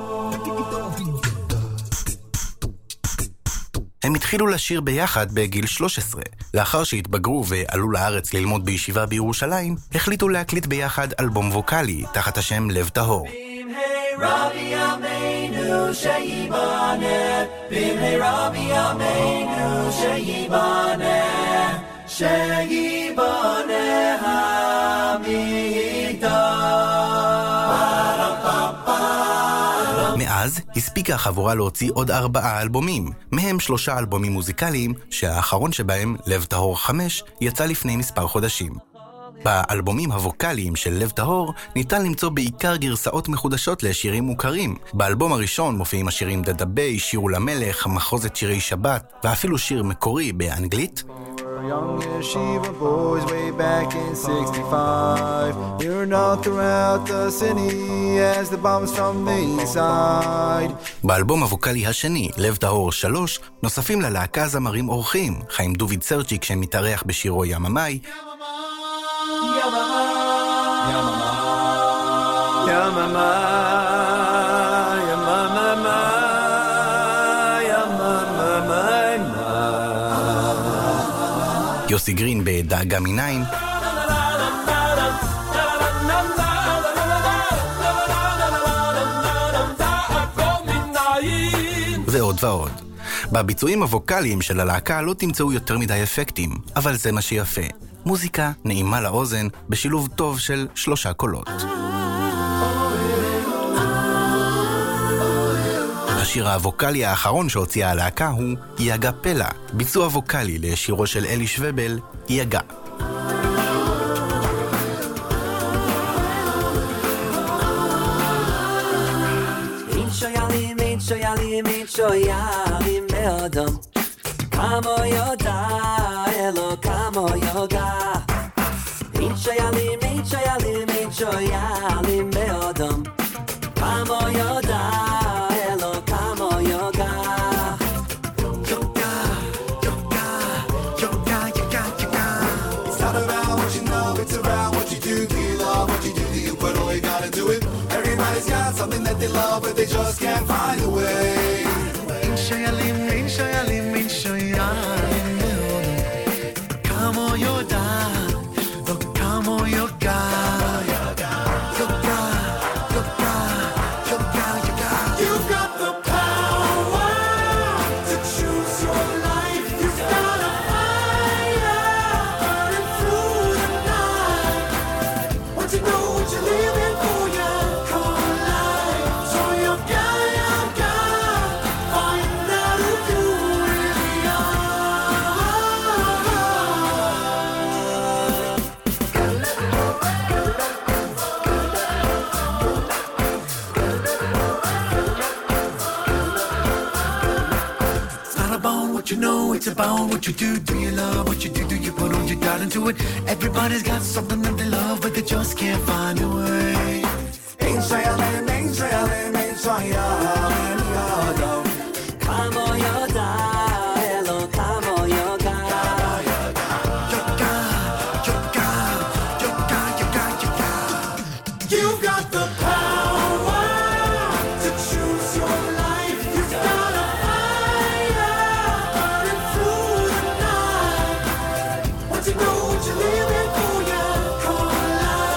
הם התחילו לשיר ביחד בגיל 13. לאחר שהתבגרו ועלו לארץ ללמוד בישיבה בירושלים, החליטו להקליט ביחד אלבום ווקלי תחת השם לב טהור. רבי ימינו שייבנה, במי רבי ימינו שייבנה, שייבנה המקדש. מאז הספיקה החבורה להוציא עוד 4 אלבומים, מהם 3 אלבומים מוזיקליים, שהאחרון שבהם, לב טהור 5, יצא לפני מספר חודשים. באלבומים הווקליים של לב טהור ניתן למצוא בעיקר גרסאות מחודשות לשירים מוכרים. באלבום הראשון מופיעים השירים דדבי, שירו למלך, מחוזת שירי שבת, ואפילו שיר מקורי באנגלית. Young yeshiva boys way back in 65. You're not throughout the city as the bombs from the side. באלבום הווקלי השני, לב טהור 3, נוספים ללהקה זמרים אורחים, חיים דוביד סרצ'יק שמתארח בשירו יממאי, יוסי גרין בדאגה מיניים, ועוד ועוד. בביצועים הווקליים של הלהקה לא תמצאו יותר מדי אפקטים, אבל זה מה שיפה. מוזיקה נעימה לאוזן בשילוב טוב של 3 קולות. השיר הווקלי האחרון שהוציאה הלהקה הוא יגה פלה, ביצוע ווקלי לשירו של אלי שובל, יגה. shoyalim me'odam Kamo yoda, elo kamo yoda Ein shoyalim me'odam Kamo yoda, elo kamo yoda Yoga, yoga, yoga, yoga, yoga It's not about what you know, it's about what you do. Do you love what you do? Do you put all you gotta do it? Everybody's got something that they love, but they just can't find a way. Ein shoyalim me'odam Kamo yoda, oh kamo yoga Yoga, yoga, yoga, yoga, yoga You've got the power to choose your life. You've got a fire burning through the night. Want to know what you're living for, your core life. So yoga, yoga, find out who you really It's not about what you know, it's about what you do. Do you love what you do? Do you put all your doubt into it? Everybody's got something that they love, but they just can't find a way. Ein shoyalim, ein shoyalim, ein shoyalim me'odam Kamo yoda, elo kamo yoga Yoga, yoga, yoga, yoga, yoga You've got the power to choose your life. You've got a fire burning through the night. Want to know what you're living for, your core life.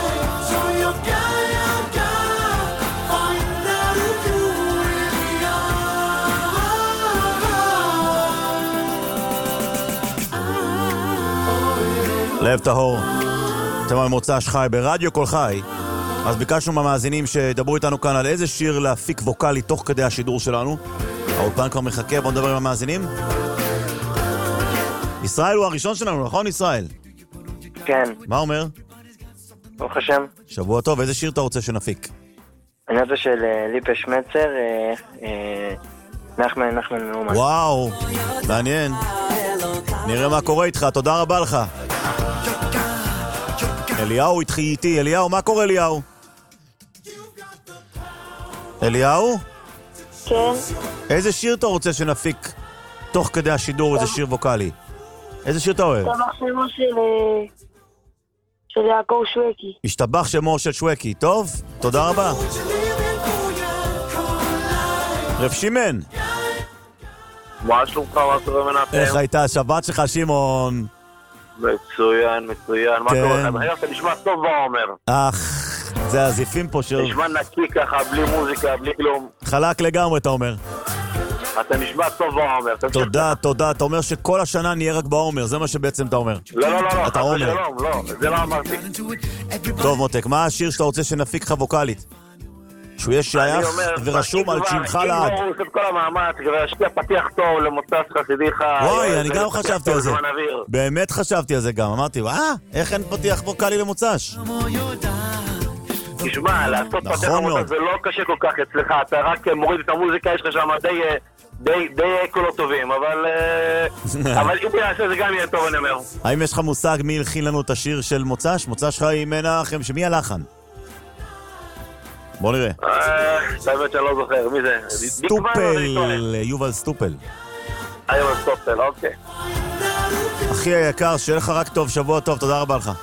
לב טהור. אתם על מוצ"ש חי ברדיו כל חי. אז ביקשנו מהמאזינים שדברו איתנו כאן על איזה שיר להפיק ווקלי תוך כדי השידור שלנו. האולפן כבר מחכה, בואו נדבר עם המאזינים. ישראל הוא הראשון שלנו, נכון ישראל? כן. מה אומר? ברוך השם. שבוע טוב, איזה שיר אתה רוצה שנפיק? אני רוצה של ליפה שמצר, נחמן נאומן. וואו, מעניין. נראה מה קורה איתך, תודה רבה לך. אליהו איתי, אליהו, מה קורה אליהו? אליהו? כן. איזה שיר אתה רוצה שנפיק תוך כדי השידור, איזה שיר ווקלי? איזה שיר אתה אוהב? השתבח שמו של יעקב שווקי. השתבח שמו של שווקי, טוב? תודה רבה. רב שימן. מה שלומך, מה קורה מנחם? איך הייתה השבת שלך, שמעון? מצוין. מה קורה לכם? היום אתה נשמע טוב בעומר. זה הזיפים פה שיר. נשמע נקי ככה, בלי מוזיקה, בלי כלום. חלק לגמרי, אתה אומר. אתה נשמע טוב בעומר. תודה. אתה אומר שכל השנה נהיה רק בעומר, זה מה שבעצם אתה אומר. לא, אתה אומר. שלום, לא, זה לא אמרתי. טוב מותק, מה השיר שאתה רוצה שנפיק לך ווקלית? שהוא יהיה שייך ורשום על שמך לעד. אם הוא עושה את כל המאמץ, וישקיע פתיח טוב למוצ"ש חסידי חי. וואי, אני גם חשבתי על זה. באמת חשבתי על זה גם. אמרתי, איך אין פתיח ווקלי למוצ"ש? תשמע, לעשות פתח למוצ"ש זה לא קשה כל כך אצלך. אתה רק מוריד את המוזיקה, יש לך שם די קולות טובים, אבל אם הוא יעשה זה גם יהיה טוב, אני אומר. האם יש לך מושג מי הלחין לנו את השיר של מוצ"ש? מוצ"ש חי מנחם, שמי הלחן? בוא נראה. באמת שאני לא זוכר, מי זה? סטופל, יובל סטופל. יובל סטופל, אוקיי. אחי היקר, שיהיה לך רק טוב, שבוע טוב, תודה רבה לך.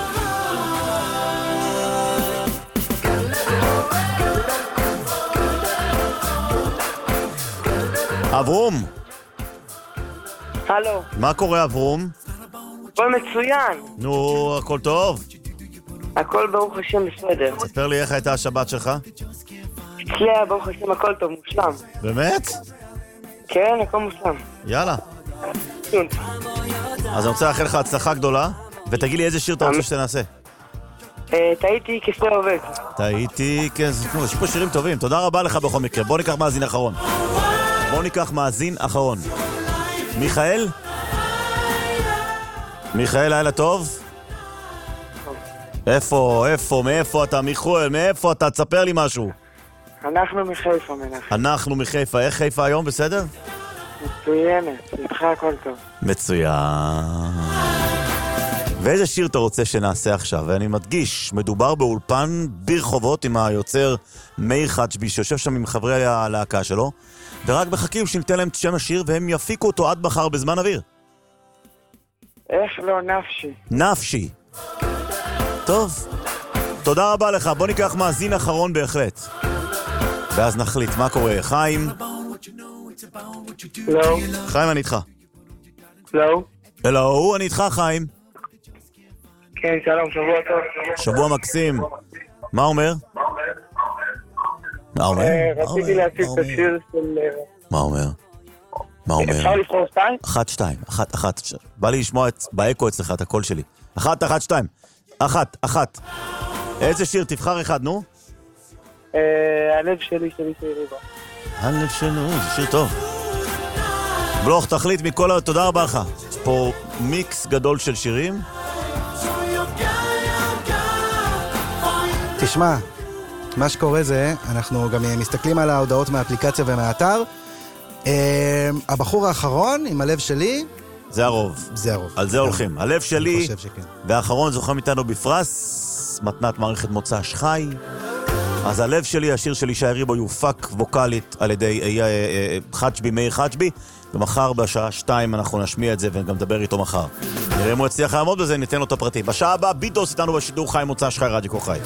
אברום. הלו. מה קורה אברום? הכל מצוין. נו, הכל טוב? הכל ברוך השם בסדר. ספר לי איך הייתה השבת שלך? אצלי היה ברוך השם הכל טוב, מושלם. באמת? כן, הכל מושלם. יאללה. אז אני רוצה לאחל לך הצלחה גדולה, ותגיד לי איזה שיר אתה רוצה שנעשה. טעיתי כסא עובד. טעיתי כסא... יש פה שירים טובים, תודה רבה לך בכל מקרה. בוא ניקח מאזין אחרון. מיכאל? מיכאל, לילה טוב? מאיפה אתה, מיכאל? מאיפה אתה? תספר לי משהו. אנחנו מחיפה, מנחם. אנחנו מחיפה. איך חיפה היום, בסדר? מצוינת, איתך הכל טוב. מצוין. ואיזה שיר אתה רוצה שנעשה עכשיו? ואני מדגיש, מדובר באולפן ברחובות עם היוצר מאיר חצ'בי, שיושב שם עם חברי הלהקה שלו, ורק מחכים שניתן להם את שם השיר, והם יפיקו אותו עד מחר בזמן אוויר. איך לא נפשי? נפשי. טוב, תודה רבה לך. בוא ניקח מאזין אחרון בהחלט. ואז נחליט מה קורה. חיים? לא. חיים, אני איתך. לא. הלו, אני איתך, חיים. כן, שלום, שבוע טוב. שבוע מקסים. מה אומר? רציתי להציג את השיר של... מה אומר? אפשר לבחור 2? 1. בא לי לשמוע באקו אצלך את הקול שלי. 1, 2. 1. איזה שיר? תבחר אחד, נו. הלב שלי ריבה. הלב שלנו, זה שיר טוב. בלוך, תחליט מכל... תודה רבה לך. יש פה מיקס גדול של שירים. תשמע, מה שקורה זה, אנחנו גם מסתכלים על ההודעות מהאפליקציה ומהאתר. הבחור האחרון עם הלב שלי... זה הרוב. על זה הולכים. הלב שלי... אני חושב שכן. והאחרון זוכם איתנו בפרס, מתנת מערכת מוצ"ש חי. אז הלב שלי, השיר של ישי ריבו, יופק ווקלית על ידי חצ'בי, מאיר חצ'בי, ומחר בשעה 2 אנחנו נשמיע את זה וגם נדבר איתו מחר. נראה אם הוא יצליח לעמוד בזה, ניתן לו את הפרטים. בשעה הבאה, ביטוס איתנו בשידור חי מוצ"ש חי, רדיו כל חי.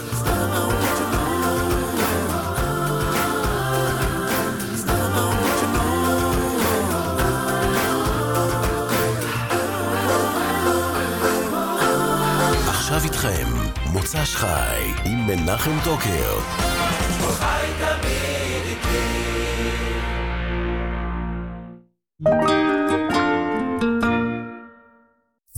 עכשיו איתכם, מוצ"ש חי עם מנחם טוקר. חי תמיד איתי.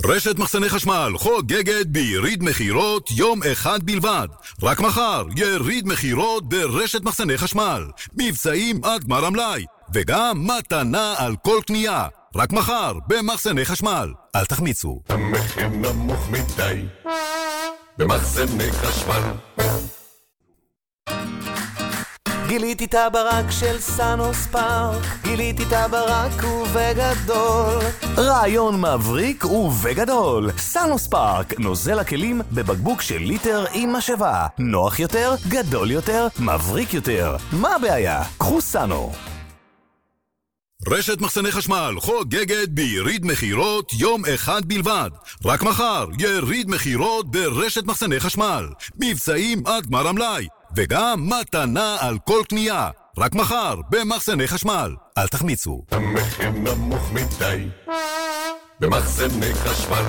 רשת מחסני חשמל חוגגת ביריד מחירות יום אחד בלבד. רק מחר יריד מחירות ברשת מחסני חשמל. מבצעים עד גמר המלאי, וגם מתנה על כל קנייה. רק מחר במחסני חשמל. אל תחמיצו. המחיר נמוך מדי במחסני חשמל. גיליתי את הברק של סנוספארק, גיליתי את הברק ובגדול. רעיון מבריק ובגדול. סנוספארק, נוזל הכלים בבקבוק של ליטר עם משאבה. נוח יותר, גדול יותר, מבריק יותר. מה הבעיה? קחו סנו. רשת מחסני חשמל חוגגת ביריד מחירות יום אחד בלבד. רק מחר יריד מחירות ברשת מחסני חשמל. מבצעים עד גמר המלאי, וגם מתנה על כל קנייה. רק מחר במחסני חשמל. אל תחמיצו. המחיר נמוך מדי במחסני חשמל.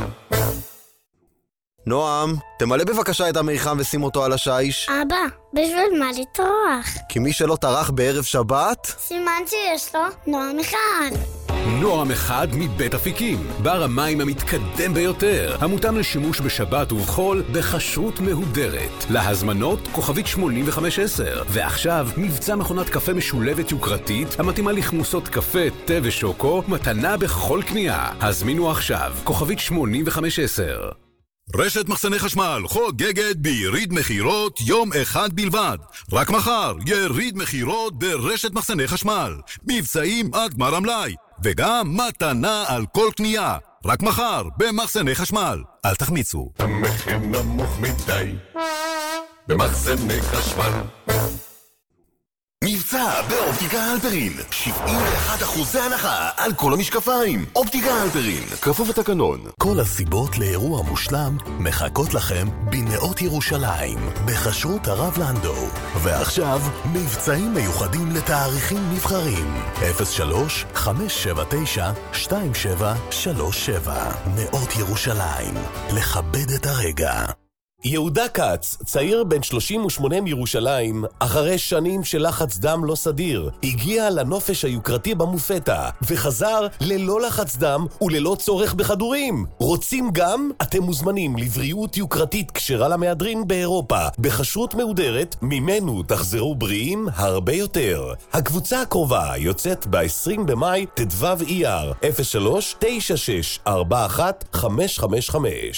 נועם, תמלא בבקשה את המיחם ושים אותו על השיש. אבא, בשביל מה לטרוח? כי מי שלא טרח בערב שבת... סימן שיש לו נועם אחד. נועם אחד מבית אפיקים, בר המים המתקדם ביותר, המותאם לשימוש בשבת ובחול בכשרות מהודרת. להזמנות כוכבית 8510, ועכשיו מבצע מכונת קפה משולבת יוקרתית המתאימה לכמוסות קפה, תה ושוקו, מתנה בכל קנייה. הזמינו עכשיו כוכבית 8510. רשת מחסני חשמל חוגגת ביריד מחירות יום אחד בלבד. רק מחר יריד מחירות ברשת מחסני חשמל. מבצעים עד גמר המלאי, וגם מתנה על כל קנייה. רק מחר במחסני חשמל. אל תחמיצו. המחיר נמוך מדי במחסני חשמל. מבצע באופטיקה הלפרין, 71% הנחה על כל המשקפיים. אופטיקה הלפרין, כפוף לתקנון. כל הסיבות לאירוע מושלם מחכות לכם בנאות ירושלים, בחשרות הרב לנדו. ועכשיו, מבצעים מיוחדים לתאריכים נבחרים. 03-579-2737. נאות ירושלים, לכבד את הרגע. יהודה קץ, צעיר בן 38 מירושלים, אחרי שנים של לחץ דם לא סדיר, הגיע לנופש היוקרתי במופתה, וחזר ללא לחץ דם וללא צורך בכדורים. רוצים גם? אתם מוזמנים לבריאות יוקרתית כשרה למהדרין באירופה, בחשרות מהודרת, ממנו תחזרו בריאים הרבה יותר. הקבוצה הקרובה יוצאת ב-20 במאי, תדוו אייר, 03-9641-555.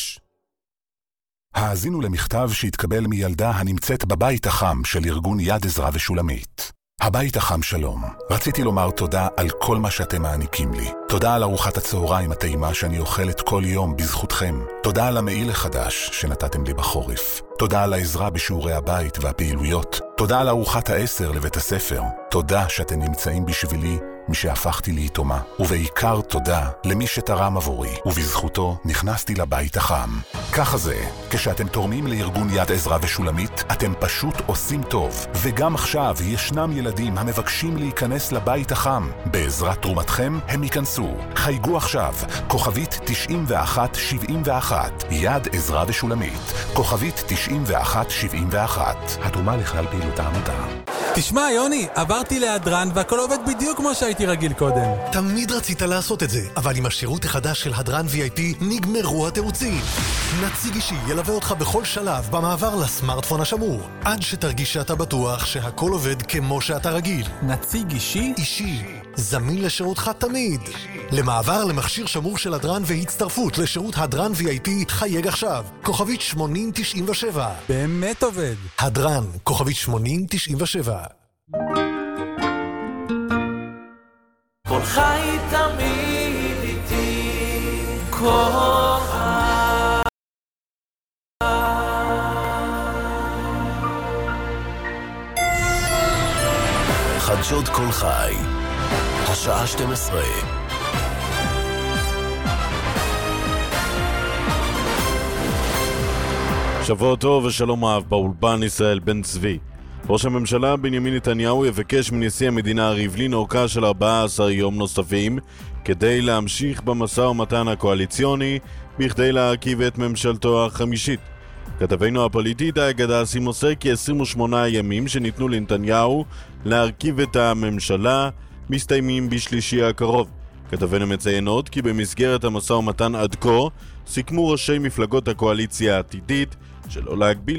האזינו למכתב שהתקבל מילדה הנמצאת בבית החם של ארגון יד עזרא ושולמית. הבית החם שלום, רציתי לומר תודה על כל מה שאתם מעניקים לי. תודה על ארוחת הצהריים הטעימה שאני אוכלת כל יום בזכותכם. תודה על המעיל החדש שנתתם לי בחורף. תודה על העזרה בשיעורי הבית והפעילויות. תודה על ארוחת העשר לבית הספר. תודה שאתם נמצאים בשבילי משהפכתי ליתומה. ובעיקר תודה למי שתרם עבורי, ובזכותו נכנסתי לבית החם. ככה זה, כשאתם תורמים לארגון יד עזרא ושולמית, אתם פשוט עושים טוב. וגם עכשיו ישנם ילדים המבקשים להיכנס לבית החם. בעזרת תרומתכם הם ייכנסו. חייגו עכשיו, כוכבית 9171, יד עזרא ושולמית, כוכבית 9171. התרומה לכלל פעילות העמותה. תשמע יוני, עברתי להדרן והכל עובד בדיוק כמו שהייתי רגיל קודם. תמיד רצית לעשות את זה, אבל עם השירות החדש של הדרן VIP נגמרו התירוצים. נציג אישי ילווה אותך בכל שלב במעבר לסמארטפון השמור, עד שתרגיש שאתה בטוח שהכל עובד כמו שאתה רגיל. נציג אישי? אישי. זמין לשירותך תמיד. למעבר למכשיר שמור של הדרן והצטרפות לשירות הדרן VIP, חייג עכשיו, כוכבית 8097. באמת עובד. הדרן, כוכבית 8097. כל חי תמיד איתי, כל חי. חדשות כל חי, השעה 12. שבוע טוב ושלום אהב, באולפן ישראל בן צבי. ראש הממשלה בנימין נתניהו יבקש מנשיא המדינה ריבלין אורכה של 14 יום נוספים כדי להמשיך במשא ומתן הקואליציוני בכדי להרכיב את ממשלתו החמישית. כתבנו הפוליטי די גדסי מוסר כי 28 ימים שניתנו לנתניהו להרכיב את הממשלה מסתיימים בשלישי הקרוב. כתבנו מציין עוד כי במסגרת המשא ומתן עד כה סיכמו ראשי מפלגות הקואליציה העתידית שלא להגביל